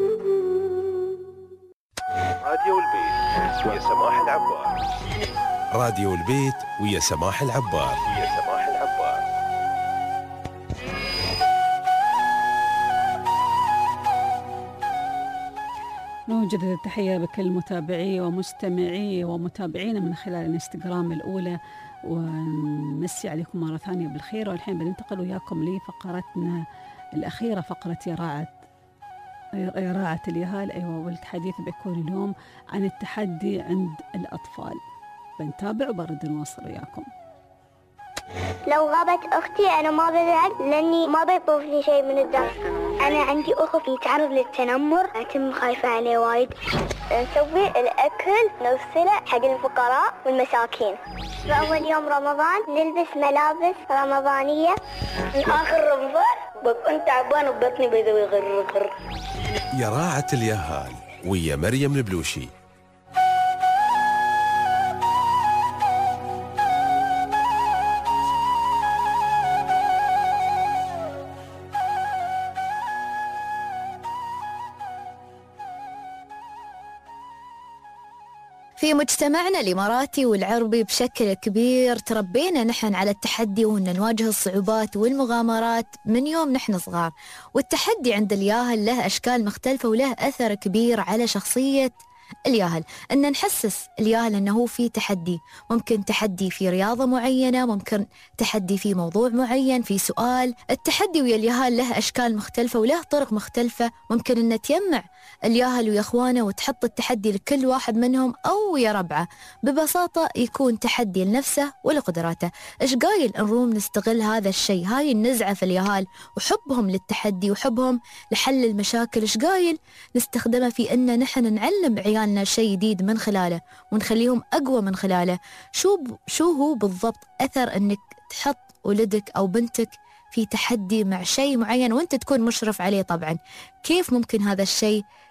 راديو البيت ويا سماح العبار. راديو البيت ويا سماح العبار. نوجد التحية بكل متابعي ومستمعي ومتابعينا من خلال الانستغرام الأولى، ونمسي عليكم مرة ثانية بالخير. والحين بننتقل وياكم لفقرتنا الأخيرة، فقرة يراعة اليهال. أيوة، والحديث بيكون اليوم عن التحدي عند الأطفال. بنتابع وبرد نواصل وياكم. لو غابت أختي أنا ما بزعل لأني ما بيطوف لي شيء من الدرس. أنا عندي أخت يتعرض للتنمر، أتم خايفة عليه وايد. نسوي الأكل نوصله حق الفقراء والمساكين. بأول يوم رمضان نلبس ملابس رمضانية. من آخر رمضان بكون تعبان وبطني بيذوي غر. يراعة اليهال ويا مريم البلوشي. في مجتمعنا الإماراتي والعربي بشكل كبير تربينا نحن على التحدي وأن نواجه الصعوبات والمغامرات من يوم نحن صغار. والتحدي عند الياهل له أشكال مختلفة وله أثر كبير على شخصية الياهل. أن نحسس الياهل أنه في تحدي، ممكن تحدي في رياضة معينة، ممكن تحدي في موضوع معين، في سؤال. التحدي ويا الياهل له أشكال مختلفة وله طرق مختلفة. ممكن أن تجمع الياهل ويا أخوانه وتحط التحدي لكل واحد منهم أو يا ربعه. ببساطة يكون تحدي لنفسه ولقدراته. إيش قايل نروم نستغل هذا الشيء، هاي النزعة في الياهل وحبهم للتحدي وحبهم لحل المشاكل، إيش قايل نستخدمه في أن نحن نعلم عيالنا شيء جديد من خلاله ونخليهم أقوى من خلاله. شو هو بالضبط أثر أنك تحط ولدك أو بنتك في تحدي مع شيء معين وانت تكون مشرف عليه؟ طبعا كيف ممكن هذا الشيء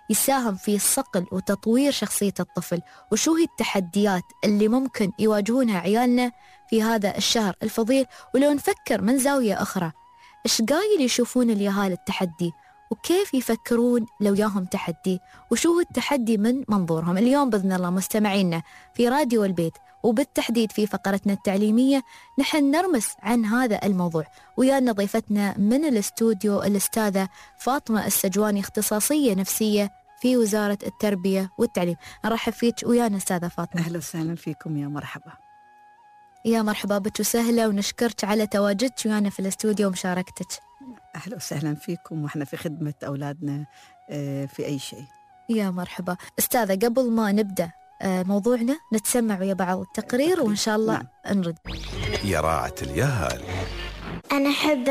يساهم في صقل وتطوير شخصية الطفل، وشو هي التحديات اللي ممكن يواجهونها عيالنا في هذا الشهر الفضيل. ولو نفكر من زاوية أخرى، إيش قايل يشوفون اليهال التحدي، وكيف يفكرون لو ياهم تحدي، وشو هو التحدي من منظورهم. اليوم بإذن الله مستمعينا في راديو البيت، وبالتحديد في فقرتنا التعليمية، نحن نرمس عن هذا الموضوع. ويانا ضيفتنا من الاستوديو الأستاذة فاطمة السجواني، اختصاصية نفسية في وزارة التربية والتعليم. نرحب فيك ويانا أستاذة فاطمة. أهلا وسهلا فيكم، يا مرحبا. يا مرحبا بك وسهلا، ونشكرك على تواجدك ويانا في الاستوديو ومشاركتك. أهلا وسهلا فيكم، وإحنا في خدمة أولادنا في أي شيء. يا مرحبا. أستاذة، قبل ما نبدأ موضوعنا نتسمع ويا بعض التقرير وإن شاء الله نرد. يا راعة اليهال. أنا أحب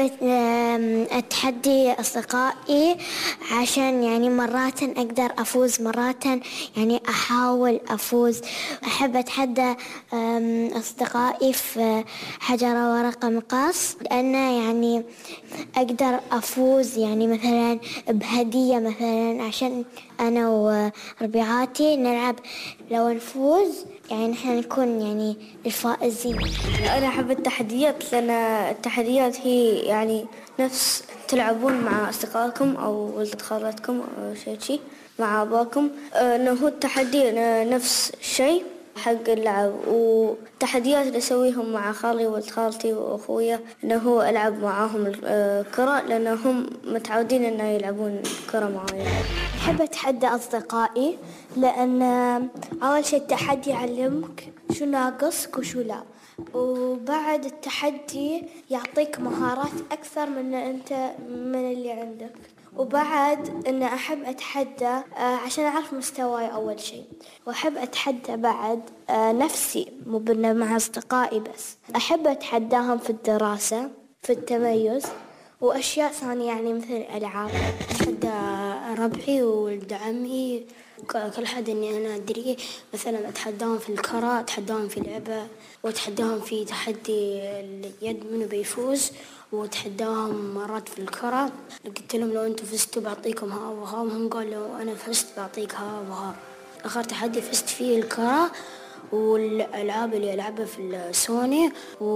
أتحدي أصدقائي عشان يعني مرات أقدر أفوز، مرات يعني أحاول أفوز. أحب أتحدى أصدقائي في حجر ورقة مقص، لأنه يعني أقدر أفوز يعني مثلا بهدية، مثلا عشان أنا وربيعاتي نلعب، لو نفوز يعني نحن نكون يعني الفائزين. أنا أحب التحديات، لأن التحديات هي يعني نفس تلعبون مع أصدقائكم أو ولد خالتكم أو شيء مع أباكم، إنه هو التحدي نفس الشيء حق اللعب. والتحديات اللي أسويهم مع خالي وولد خالتي وأخويا إنه هو ألعب معاهم الكرة، لأنهم متعودين إنه يلعبون كرة معايا. أحب أتحدى أصدقائي لأن أول شيء التحدي يعلمك شو ناقصك وشو لا، وبعد التحدي يعطيك مهارات أكثر من اللي عندك. وبعد أن أحب أتحدى عشان أعرف مستواي أول شيء، وأحب أتحدى بعد نفسي مو مع أصدقائي بس. أحب أتحداهم في الدراسة، في التميز، وأشياء ثانية يعني مثل الألعاب. أتحدى ربعي وولد عمي، كل حد إني أنا أدري، مثلا أتحداهم في الكرة، أتحداهم في لعبة، وأتحداهم في تحدي اليد منو بيفوز، وتحداهم مرات في الكرة. قلت لهم لو أنتوا فزتوا بعطيكم ها وها، وهم قالوا أنا فزت بعطيك ها وها. آخر تحدي فزت فيه الكرة والألعاب اللي ألعبها في السوني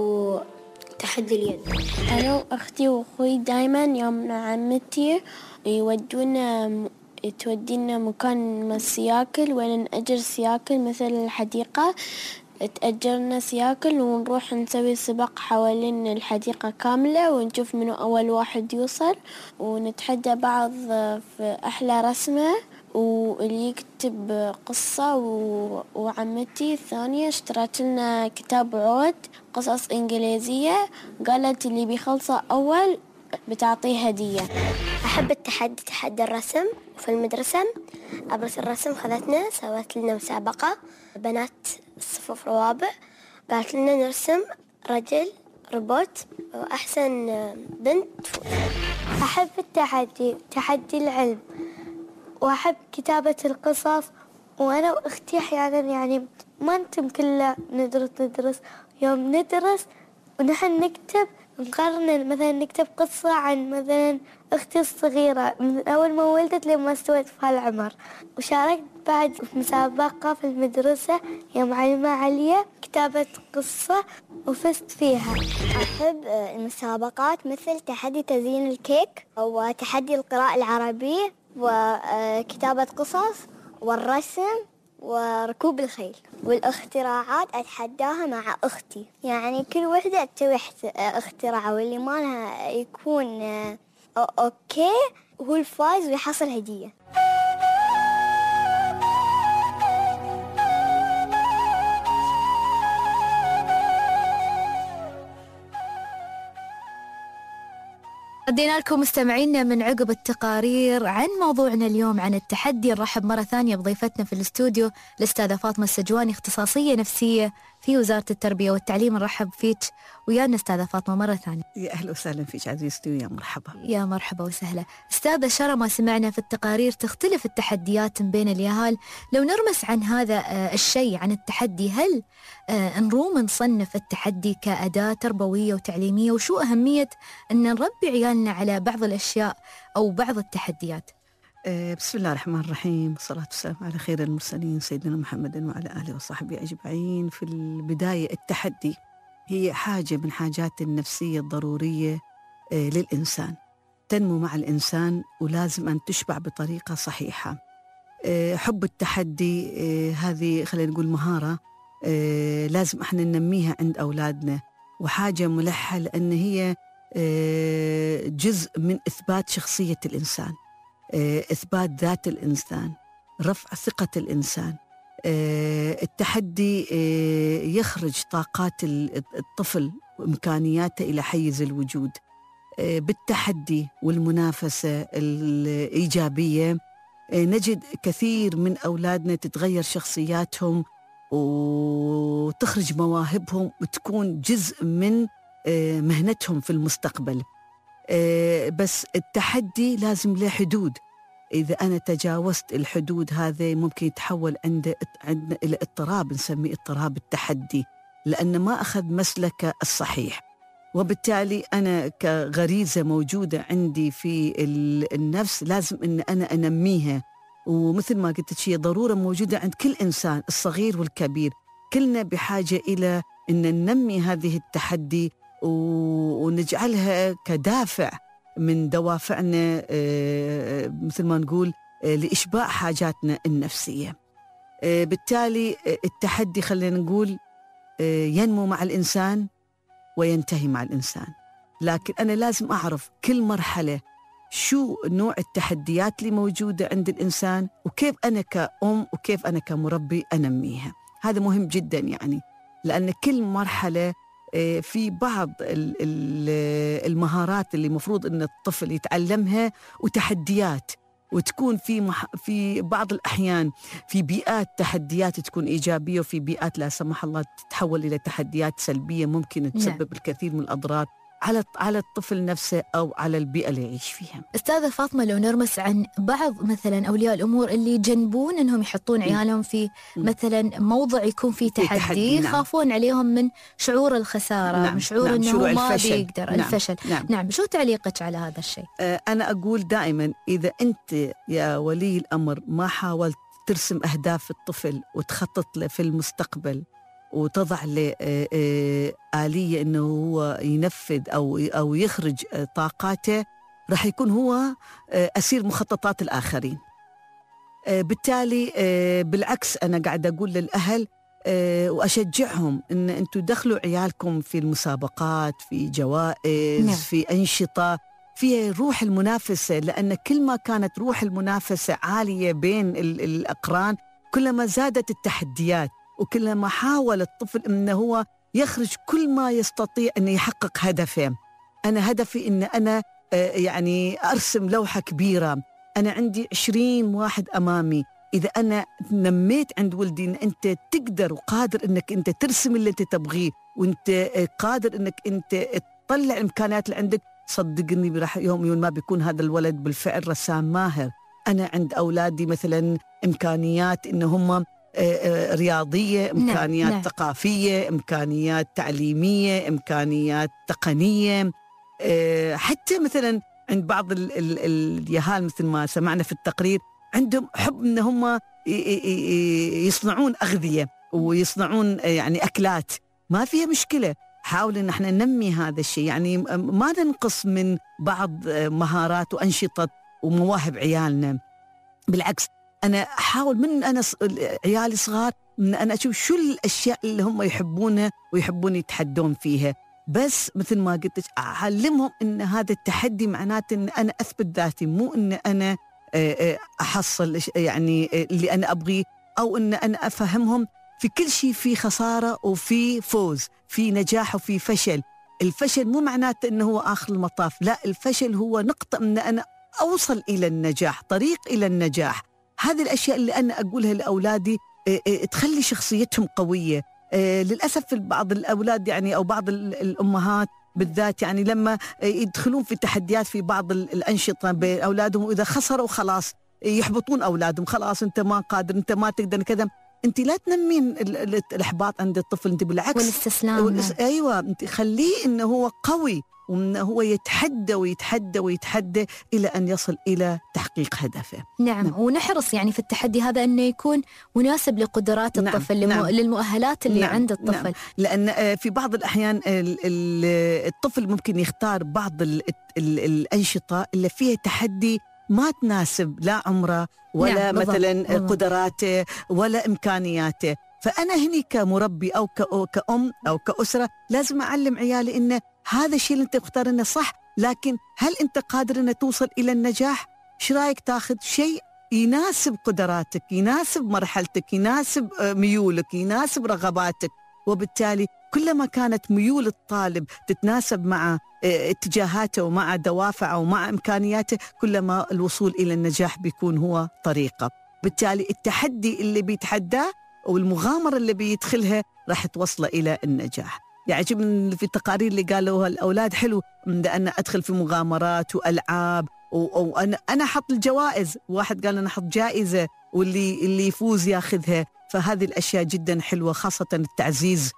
وتحدي اليد. أنا وأختي وأخوي دايما يوم عمتي تودينا مكان السياكل، وين نأجر سياكل مثل الحديقة، تأجرنا سياكل ونروح نسوي سباق حوالين الحديقة كاملة، ونشوف منو أول واحد يوصل، ونتحدى بعض في أحلى رسمة، واللي يكتب قصة. وعمتي الثانية اشترت لنا كتاب عود قصص إنجليزية، قالت اللي بيخلصه أول بتعطيه هدية. أحب التحدي، تحدي الرسم في المدرسة. أبرز الرسم خذتنا سوت لنا مسابقة بنات الصفوف روابع، قالت لنا نرسم رجل روبوت وأحسن بنت تفوز. أحب التحدي، تحدي العلم، وأحب كتابة القصص. وأنا وأختي أحيانا يعني ما نتم كله ندرس يوم ندرس ونحن نكتب، نقرر مثلا نكتب قصة عن مثلا أختي الصغيرة من أول ما ولدت لما استوت في هالعمر. وشاركت بعد في مسابقة في المدرسة يا معلمة عليا كتابة قصة وفزت فيها. أحب المسابقات مثل تحدي تزيين الكيك، وتحدي القراءة العربية، وكتابة قصص، والرسم، وركوب الخيل. والاختراعات أتحداها مع أختي، يعني كل وحدة تسوي اختراع، واللي ما لها يكون أوكي هو الفايز ويحصل هدية. ردينا لكم مستمعينا من عقب التقارير عن موضوعنا اليوم عن التحدي. نرحب مرة ثانية بضيفتنا في الاستوديو الأستاذة فاطمة السجواني، اختصاصية نفسية في وزارة التربية والتعليم. نرحب فيك ويانا أستاذة فاطمة مرة ثانية. يا أهلا وسهلا فيك عزيزتي، ويا مرحبا. يا مرحبا وسهلا. أستاذة شرى، ما سمعنا في التقارير تختلف التحديات بين اليهال. لو نرمس عن هذا الشيء، عن التحدي، هل نروم نصنف التحدي كأداة تربوية وتعليمية؟ وشو أهمية أن نربي عيالنا على بعض الأشياء أو بعض التحديات؟ بسم الله الرحمن الرحيم، والصلاة والسلام على خير المرسلين سيدنا محمد وعلى آله وصحبه أجمعين. في البداية التحدي هي حاجة من حاجات النفسية الضرورية للإنسان، تنمو مع الإنسان ولازم أن تشبع بطريقة صحيحة. حب التحدي هذه خلينا نقول مهارة لازم احنا ننميها عند أولادنا، وحاجة ملحة لأن هي جزء من إثبات شخصية الإنسان، إثبات ذات الإنسان، رفع ثقة الإنسان. التحدي يخرج طاقات الطفل وإمكانياته إلى حيز الوجود. بالتحدي والمنافسة الإيجابية نجد كثير من أولادنا تتغير شخصياتهم وتخرج مواهبهم وتكون جزء من مهنتهم في المستقبل. بس التحدي لازم له حدود، إذا أنا تجاوزت الحدود هذا ممكن يتحول عندنا إلى اضطراب، نسميه اضطراب التحدي، لأن ما أخذ مسلك الصحيح. وبالتالي أنا كغريزة موجودة عندي في النفس لازم أن أنا أنميها، ومثل ما قلت شيء ضرورة موجودة عند كل إنسان الصغير والكبير، كلنا بحاجة إلى أن ننمي هذه التحدي ونجعلها كدافع من دوافعنا، مثل ما نقول لإشباع حاجاتنا النفسية. بالتالي التحدي خلينا نقول ينمو مع الإنسان وينتهي مع الإنسان، لكن أنا لازم أعرف كل مرحلة شو نوع التحديات اللي موجودة عند الإنسان، وكيف أنا كأم وكيف أنا كمربي أنميها. هذا مهم جدا يعني، لأن كل مرحلة في بعض المهارات اللي مفروض أن الطفل يتعلمها وتحديات، وتكون في بعض الأحيان في بيئات تحديات تكون إيجابية، وفي بيئات لا سمح الله تتحول إلى تحديات سلبية ممكن تسبب الكثير من الأضرار على الطفل نفسه أو على البيئة اللي يعيش فيها. أستاذة فاطمة، لو نرمس عن بعض مثلا أولياء الأمور اللي يجنبون أنهم يحطون عيالهم في مثلا موضع يكون فيه تحدي، يخافون عليهم من شعور الخسارة، من شعور أنه ما بيقدر، الفشل. نعم، شو تعليقك على هذا الشيء؟ أنا أقول دائما إذا أنت يا ولي الأمر ما حاولت ترسم أهداف الطفل وتخطط له في المستقبل وتضع له آلية أنه هو ينفذ أو يخرج طاقاته، راح يكون هو أسير مخططات الآخرين. بالتالي بالعكس أنا قاعد أقول للأهل وأشجعهم أن أنتوا دخلوا عيالكم في المسابقات، في جوائز، في أنشطة فيها روح المنافسة، لأن كل ما كانت روح المنافسة عالية بين الأقران كلما زادت التحديات، وكلما حاول الطفل أنه هو يخرج كل ما يستطيع أن يحقق هدفه. أنا هدفي أن أنا يعني أرسم لوحة كبيرة، أنا عندي 20 واحد أمامي. إذا أنا نميت عند ولدي أن أنت تقدر وقادر أنك أنت ترسم اللي أنت تبغيه، وأنت قادر أنك أنت تطلع الإمكانيات اللي عندك، صدقني راح يوم ما بيكون هذا الولد بالفعل رسام ماهر. أنا عند أولادي مثلا إمكانيات إن هم رياضية، إمكانيات ثقافية، إمكانيات تعليمية، إمكانيات تقنية. حتى مثلا عند بعض اليهال مثل ما سمعنا في التقرير عندهم حب إن هم يصنعون أغذية ويصنعون يعني أكلات، ما فيها مشكلة. حاول إن احنا ننمي هذا الشيء، يعني ما ننقص من بعض مهارات وأنشطة ومواهب عيالنا. بالعكس أنا أحاول من أنا عيالي صغار من أنا أشوف شو الأشياء اللي هم يحبونها ويحبون يتحدون فيها، بس مثل ما قلت أعلمهم إن هذا التحدي معناته إن أنا أثبت ذاتي، مو إن أنا أحصل يعني اللي أنا أبغيه، أو إن أنا أفهمهم في كل شيء في خسارة وفي فوز، في نجاح وفي فشل. الفشل مو معناته إنه هو آخر المطاف، لا، الفشل هو نقطة من أنا أوصل إلى النجاح، طريق إلى النجاح. هذه الأشياء اللي أنا أقولها لأولادي تخلي شخصيتهم قوية. للأسف بعض الأولاد يعني أو بعض الأمهات بالذات يعني لما يدخلون في تحديات في بعض الأنشطة بأولادهم، وإذا خسروا خلاص يحبطون أولادهم، خلاص أنت ما قادر، أنت ما تقدر كذا. انت لا تنمين الاحباط عند الطفل، انت بالعكس والاستسلام. ايوه، انت خليه انه هو قوي، وانه هو يتحدى ويتحدى ويتحدى الى ان يصل الى تحقيق هدفه. نعم. ونحرص يعني في التحدي هذا انه يكون مناسب لقدرات الطفل، للمؤهلات اللي عند الطفل. نعم. لان في بعض الاحيان الطفل ممكن يختار بعض الانشطه اللي فيها تحدي ما تناسب لا عمره ولا مثلا قدراته ولا إمكانياته. فأنا هني كمربي أو كأم أو كأسرة لازم أعلم عيالي إن هذا الشيء اللي أنت مختار إنه صح، لكن هل أنت قادر إنه توصل إلى النجاح؟ إيش رأيك تاخذ شيء يناسب قدراتك، يناسب مرحلتك، يناسب ميولك، يناسب رغباتك. وبالتالي كلما كانت ميول الطالب تتناسب مع اتجاهاته ومع دوافعه ومع إمكانياته، كلما الوصول إلى النجاح بيكون هو طريقة. بالتالي التحدي اللي بيتحداه والمغامرة اللي بيدخلها راح توصله إلى النجاح. يعجبني في التقارير اللي قالوها الأولاد حلو أن أنا أدخل في مغامرات وألعاب وأنا أحط الجوائز، واحد قال أنا أحط جائزة واللي يفوز ياخذها. فهذه الأشياء جدا حلوة، خاصة التعزيز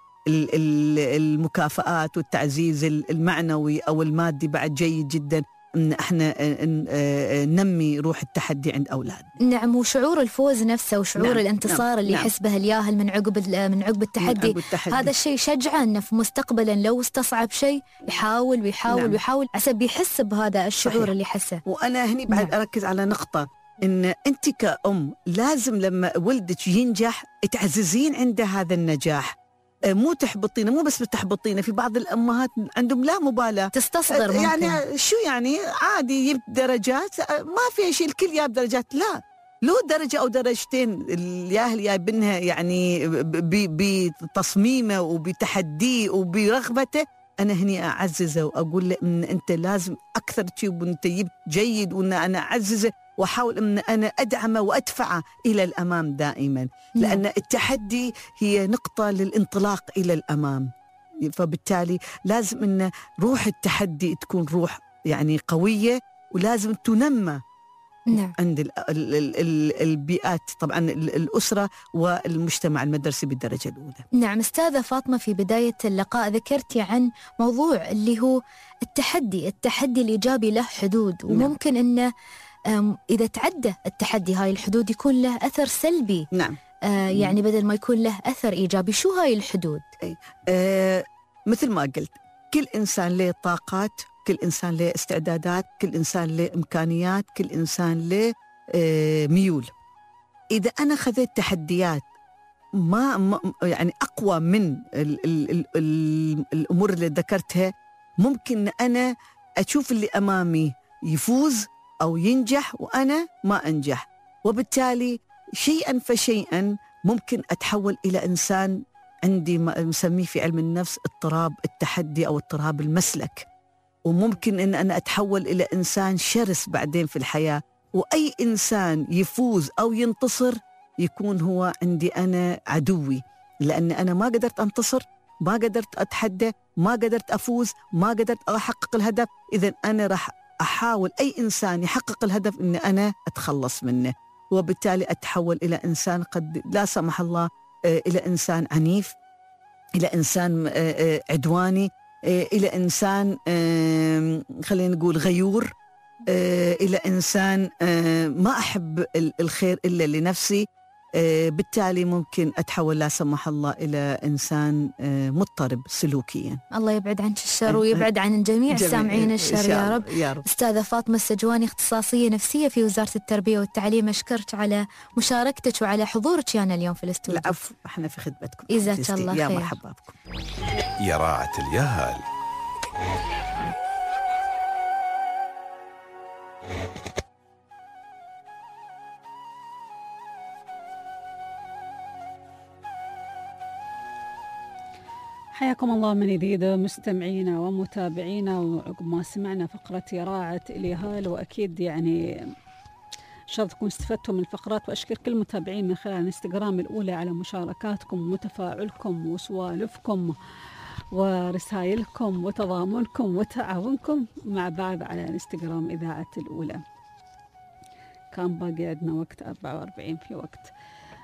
المكافآت والتعزيز المعنوي أو المادي بعد جيد جدا إن احنا ننمي روح التحدي عند أولاد. نعم. وشعور الفوز نفسه وشعور الانتصار اللي يحس به الياهل من عقب التحدي. هذا الشيء شجعه انه في مستقبلا لو استصعب شيء يحاول ويحاول ويحاول عشان يحس بهذا الشعور اللي يحسه. وأنا هني بعد أركز على نقطة، إن أنت كأم لازم لما ولدك ينجح تعززين عنده هذا النجاح، مو تحبطينه، مو بس تحبطينه. في بعض الأمهات عندهم لا مبالاة، تستصغر يعني شو يعني عادي يجيب درجات ما في شيء، الكل جاب درجات. لا، لو درجة أو درجتين الياهل جايبينها يعني بتصميمه وبتحديه وبرغبته، أنا هني أعززه وأقول له إن أنت لازم أكثر تجيب وأنت جبت جيد، وأن أنا أعززه وأحاول أن أنا أدعمه وأدفعه إلى الأمام دائما. لأن التحدي هي نقطة للانطلاق إلى الأمام. فبالتالي لازم أن روح التحدي تكون روح يعني قوية، ولازم تنمى عند البيئات طبعا الأسرة والمجتمع المدرسي بالدرجة الأولى. نعم. أستاذة فاطمة، في بداية اللقاء ذكرتي عن موضوع اللي هو التحدي الإيجابي له حدود، وممكن أنه إذا تعدى التحدي هاي الحدود يكون له أثر سلبي. نعم. يعني بدل ما يكون له أثر إيجابي. شو هاي الحدود؟ مثل ما قلت، كل إنسان له طاقات، كل إنسان له استعدادات، كل إنسان له إمكانيات، كل إنسان له ميول. إذا أنا خذيت تحديات ما يعني أقوى من الأمور اللي ذكرتها، ممكن أنا أشوف اللي أمامي يفوز أو ينجح وأنا ما أنجح، وبالتالي شيئا فشيئا ممكن أتحول إلى إنسان عندي ما نسميه في علم النفس اضطراب التحدي أو اضطراب المسلك. وممكن أن أنا أتحول إلى إنسان شرس بعدين في الحياة. وأي إنسان يفوز أو ينتصر يكون هو عندي أنا عدوي، لأن أنا ما قدرت أنتصر، ما قدرت أتحدى، ما قدرت أفوز، ما قدرت أحقق الهدف. إذن أنا راح أحاول أي إنسان يحقق الهدف أن أنا أتخلص منه، وبالتالي أتحول إلى إنسان قد لا سمح الله إلى إنسان عنيف، إلى إنسان عدواني، إلى إنسان خلينا نقول غيور، إلى إنسان ما أحب الخير إلا لنفسي. بالتالي ممكن أتحول لا سمح الله إلى إنسان مضطرب سلوكيا. الله يبعد عنك الشر ويبعد عن جميع السامعين الشر يا رب. أستاذة فاطمة السجواني، اختصاصية نفسية في وزارة التربية والتعليم، أشكرك على مشاركتك وعلى حضورك أنا اليوم في الاستوديو. العفو، احنا في خدمتكم. جزاك الله خير. يا مرحبا بكم. يا راعة الياهل. حياكم الله من جديد مستمعينا ومتابعينا. وعقب ما سمعنا فقرة يا راعة الياهل، وأكيد يعني إن شاء الله تكون استفدتم من الفقرات، وأشكر كل المتابعين من خلال الانستغرام الأولى على مشاركاتكم وتفاعلكم وسوالفكم ورسائلكم وتضامنكم وتعاونكم مع بعض على انستغرام إذاعة الأولى. كان باقي عندنا وقت 44 في وقت.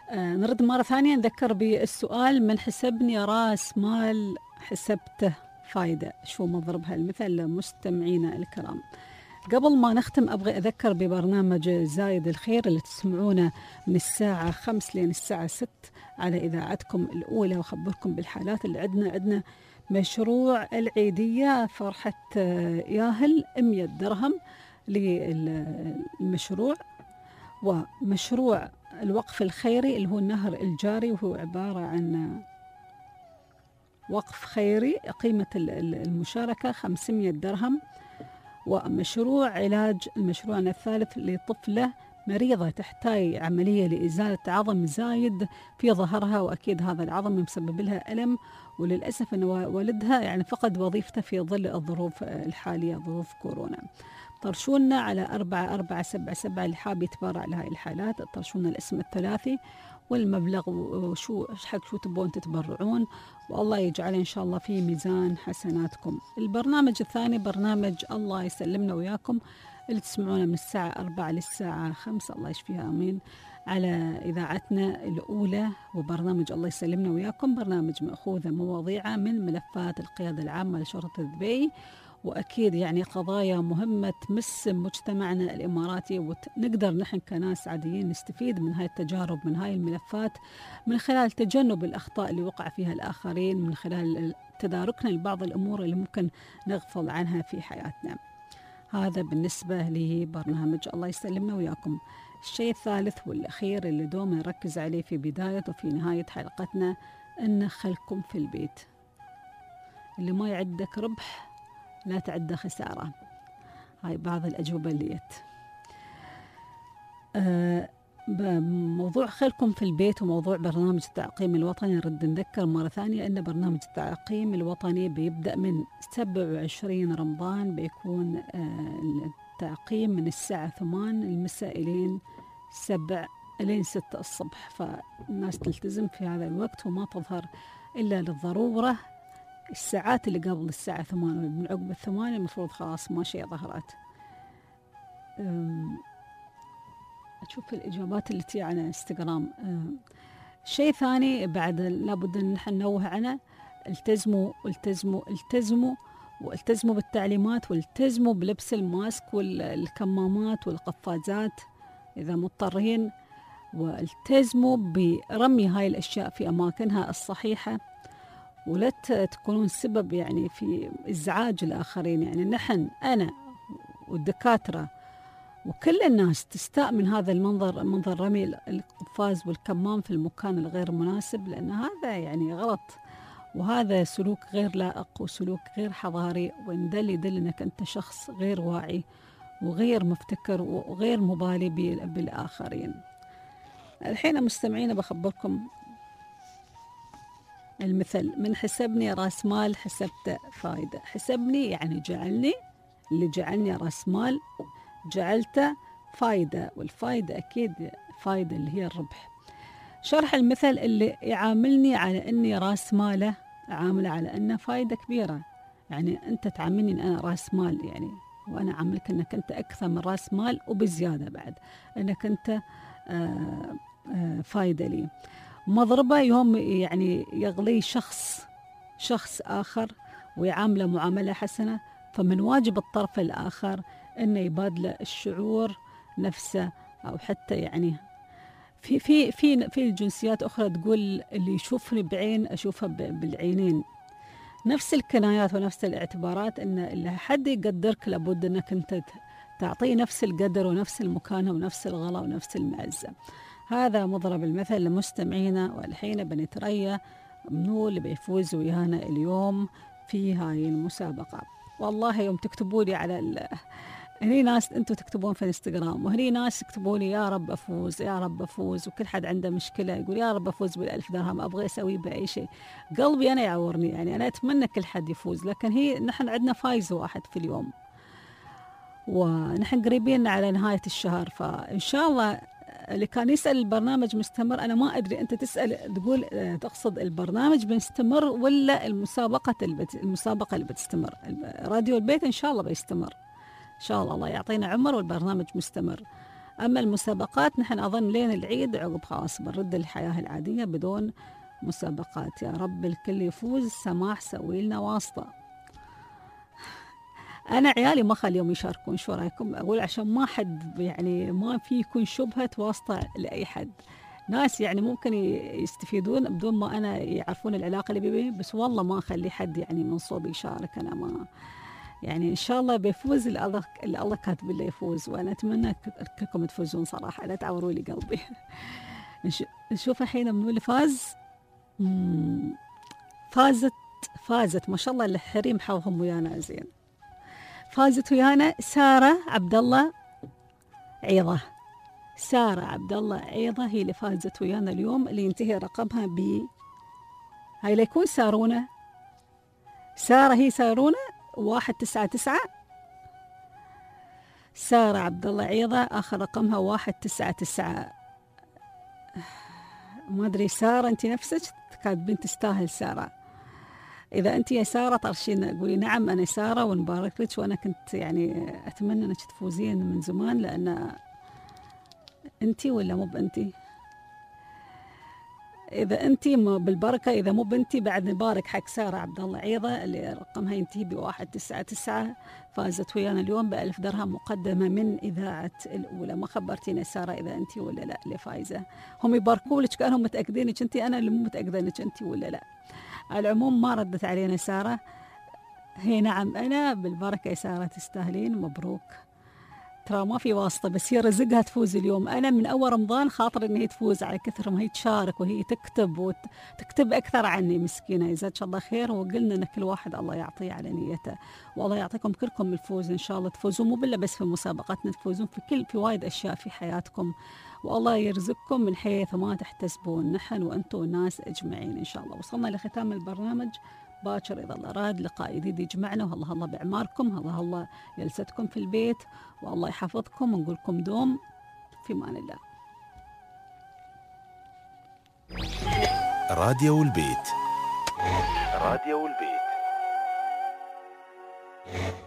نرد مرة ثانية نذكر بالسؤال: من حسبني راس مال حسبته فايدة، شو مضرب هالمثل لمستمعينا الكرام. قبل ما نختم أبغى أذكر ببرنامج زايد الخير اللي تسمعونه من الساعة 5 لين الساعة 6 على إذاعتكم الأولى، وأخبركم بالحالات اللي عندنا مشروع العيدية فرحة ياهل 100 درهم للمشروع، ومشروع الوقف الخيري اللي هو النهر الجاري، وهو عبارة عن وقف خيري قيمة المشاركة 500 درهم، ومشروع علاج المشروع الثالث لطفلة مريضة تحتاج عملية لإزالة عظم زايد في ظهرها، وأكيد هذا العظم مسبب لها ألم، وللأسف أن والدها يعني فقد وظيفته في ظل الظروف الحالية، ظروف كورونا. طرشونا على 4477 اللي حاب يتبرع لهاي الحالات، طرشونا الاسم الثلاثي والمبلغ وشو حق شو تبون تتبرعون، والله يجعل إن شاء الله في ميزان حسناتكم. البرنامج الثاني برنامج الله يسلمنا وياكم اللي تسمعونه من الساعة 4 للساعة 5، الله يشفيها آمين، على إذاعتنا الأولى. وبرنامج الله يسلمنا وياكم برنامج مأخوذة مواضيعه من ملفات القيادة العامة لشرطة دبي، وأكيد يعني قضايا مهمة تمس مجتمعنا الإماراتي، ونقدر نحن كناس عاديين نستفيد من هاي التجارب، من هاي الملفات، من خلال تجنب الأخطاء اللي وقع فيها الآخرين، من خلال تداركنا لبعض الأمور اللي ممكن نغفل عنها في حياتنا. هذا بالنسبة لبرنامج الله يسلمنا وياكم. الشيء الثالث والأخير اللي دوما نركز عليه في بداية وفي نهاية حلقتنا: أن خلكم في البيت. اللي ما يعدك ربح لا تعد خسارة. هاي بعض الأجوبة اللي بموضوع خلكم في البيت وموضوع برنامج التعقيم الوطني. نرد نذكر مرة ثانية أن برنامج التعقيم الوطني بيبدأ من 27 رمضان، بيكون التعقيم من الساعة 8 المساء إلين 6 الصبح، فالناس تلتزم في هذا الوقت وما تظهر إلا للضرورة. الساعات اللي قبل الساعة 8 من عقب 8 المفروض خلاص ما شيء ظهرت. أشوف الإجابات اللي تي على انستغرام. شيء ثاني بعد لابد أن نحن ننوه عنه: التزموا التزموا التزموا والتزموا بالتعليمات، والتزموا بلبس الماسك والكمامات والقفازات إذا مضطرين، والتزموا برمي هاي الأشياء في أماكنها الصحيحة، ولا تكونون سبب يعني في إزعاج الآخرين. يعني نحن أنا والدكاترة وكل الناس تستاء من هذا المنظر، منظر رمي القفاز والكمام في المكان الغير مناسب، لأن هذا يعني غلط، وهذا سلوك غير لائق وسلوك غير حضاري، يدل أنك أنت شخص غير واعي وغير مفتكر وغير مبالي بالآخرين. الحين مستمعين بخبركم المثل: من حسبني راس مال حسبت فايدة. حسبني يعني جعلني، اللي جعلني راس مال جعلته فايدة، والفايدة أكيد فايدة اللي هي الربح. شرح المثل: اللي يعاملني على أني راس ماله عامله على أنه فايدة كبيرة. يعني أنت تعاملني أن أنا راس مال، يعني وأنا عاملك أنك أنت أكثر من راس مال وبزيادة بعد، أنك أنت فايدة لي. مضربة يوم يعني يغلي شخص آخر ويعامله معاملة حسنة، فمن واجب الطرف الآخر أنه يبادله الشعور نفسه، أو حتى يعني في الجنسيات أخرى تقول: اللي يشوفني بعين أشوفه بالعينين. نفس الكنايات ونفس الاعتبارات، أن اللي حد يقدرك لابد أنك أنت تعطيه نفس القدر ونفس المكانة ونفس الغلا ونفس المعزة. هذا مضرب المثل لمستمعينا. والحين بنتريا منو اللي بيفوز ويانا اليوم في هاي المسابقة. والله يوم تكتبوا لي على هني ناس انتم تكتبون في الانستغرام، وهني ناس يكتبوا لي يا رب افوز يا رب افوز، وكل حد عنده مشكله يقول يا رب افوز بال1000 درهم، ابغى اسوي باي شيء. قلبي انا يعورني، يعني انا اتمنى كل حد يفوز، لكن نحن عندنا فايز واحد في اليوم، ونحن قريبين على نهايه الشهر. فان شاء الله اللي كان يسال البرنامج مستمر، انا ما ادري انت تسال تقول تقصد البرنامج بيستمر ولا المسابقه اللي بتستمر؟ راديو البيت ان شاء الله بيستمر ان شاء الله، الله يعطينا عمر والبرنامج مستمر. أما المسابقات نحن أظن لين العيد عقب خلاص بنرد الحياة العادية بدون مسابقات. يا رب الكل يفوز. سماح سوي لنا واسطة. أنا عيالي ما خليهم يشاركون، شو رأيكم؟ أقول عشان ما حد يعني ما في يكون شبهة واسطة لأي حد. ناس يعني ممكن يستفيدون بدون ما أنا يعرفون العلاقة اللي بيني، بس والله ما أخلي حد يعني من صوب يشارك. أنا ما يعني إن شاء الله بيفوز اللي الله كاتب له يفوز، وأنا أتمنى كلكم تفوزون صراحة، لا تعوروا لي قلبي. نشوف الحين منو اللي فاز. فازت ما شاء الله الحريم حوهم ويانا زين. فازت ويانا سارة عبد الله عيضة. سارة عبد الله عيضة هي اللي فازت ويانا اليوم، اللي ينتهي رقمها هاي لا يكون سارونة. سارة هي سارونة 199. سارة عبد الله عيضة آخر رقمها 199. ما أدري سارة أنت نفسك كانت بنت تستاهل سارة. إذا أنت يا سارة طرشينا قولي نعم أنا سارة ونبارك لك، وأنا كنت يعني أتمنى أنك تفوزين من زمان، لأن أنت ولا مو بأنتي. إذا أنتي بالبركة، إذا مو بنتي بعد نبارك حق سارة عبد الله عيضة اللي رقمها ينتهي ب199. فازت ويانا اليوم ب1000 درهم مقدمة من إذاعة الأولى. ما خبرتينا سارة إذا أنتي ولا لا اللي فايزة. هم يباركوا لك كأنهم متأكدينك أنتي، أنا اللي مو متأكدينك أنتي ولا لا. على العموم ما ردت علينا سارة. هي نعم أنا بالبركة يا سارة تستاهلين، مبروك. ترى ما في واسطة، بس هي رزقها تفوز اليوم. أنا من أول رمضان خاطر إن هي تفوز على كثر ما هي تشارك وهي تكتب أكثر عني مسكينة. جزاك الله خير. وقلنا إن كل واحد الله يعطيه على نيته، والله يعطيكم كلكم الفوز إن شاء الله. تفوزون مو بس في مسابقاتنا، تفوزون في وايد أشياء في حياتكم، والله يرزقكم من حيث ما تحتسبون، نحن وأنتم والناس أجمعين إن شاء الله. وصلنا لختام البرنامج. باكر إذا الله راد لقاء جديد يجمعنا، والله الله بأعماركم، الله يلستكم في البيت، والله يحفظكم، ونقول لكم دوم في أمان الله. راديو البيت. راديو البيت.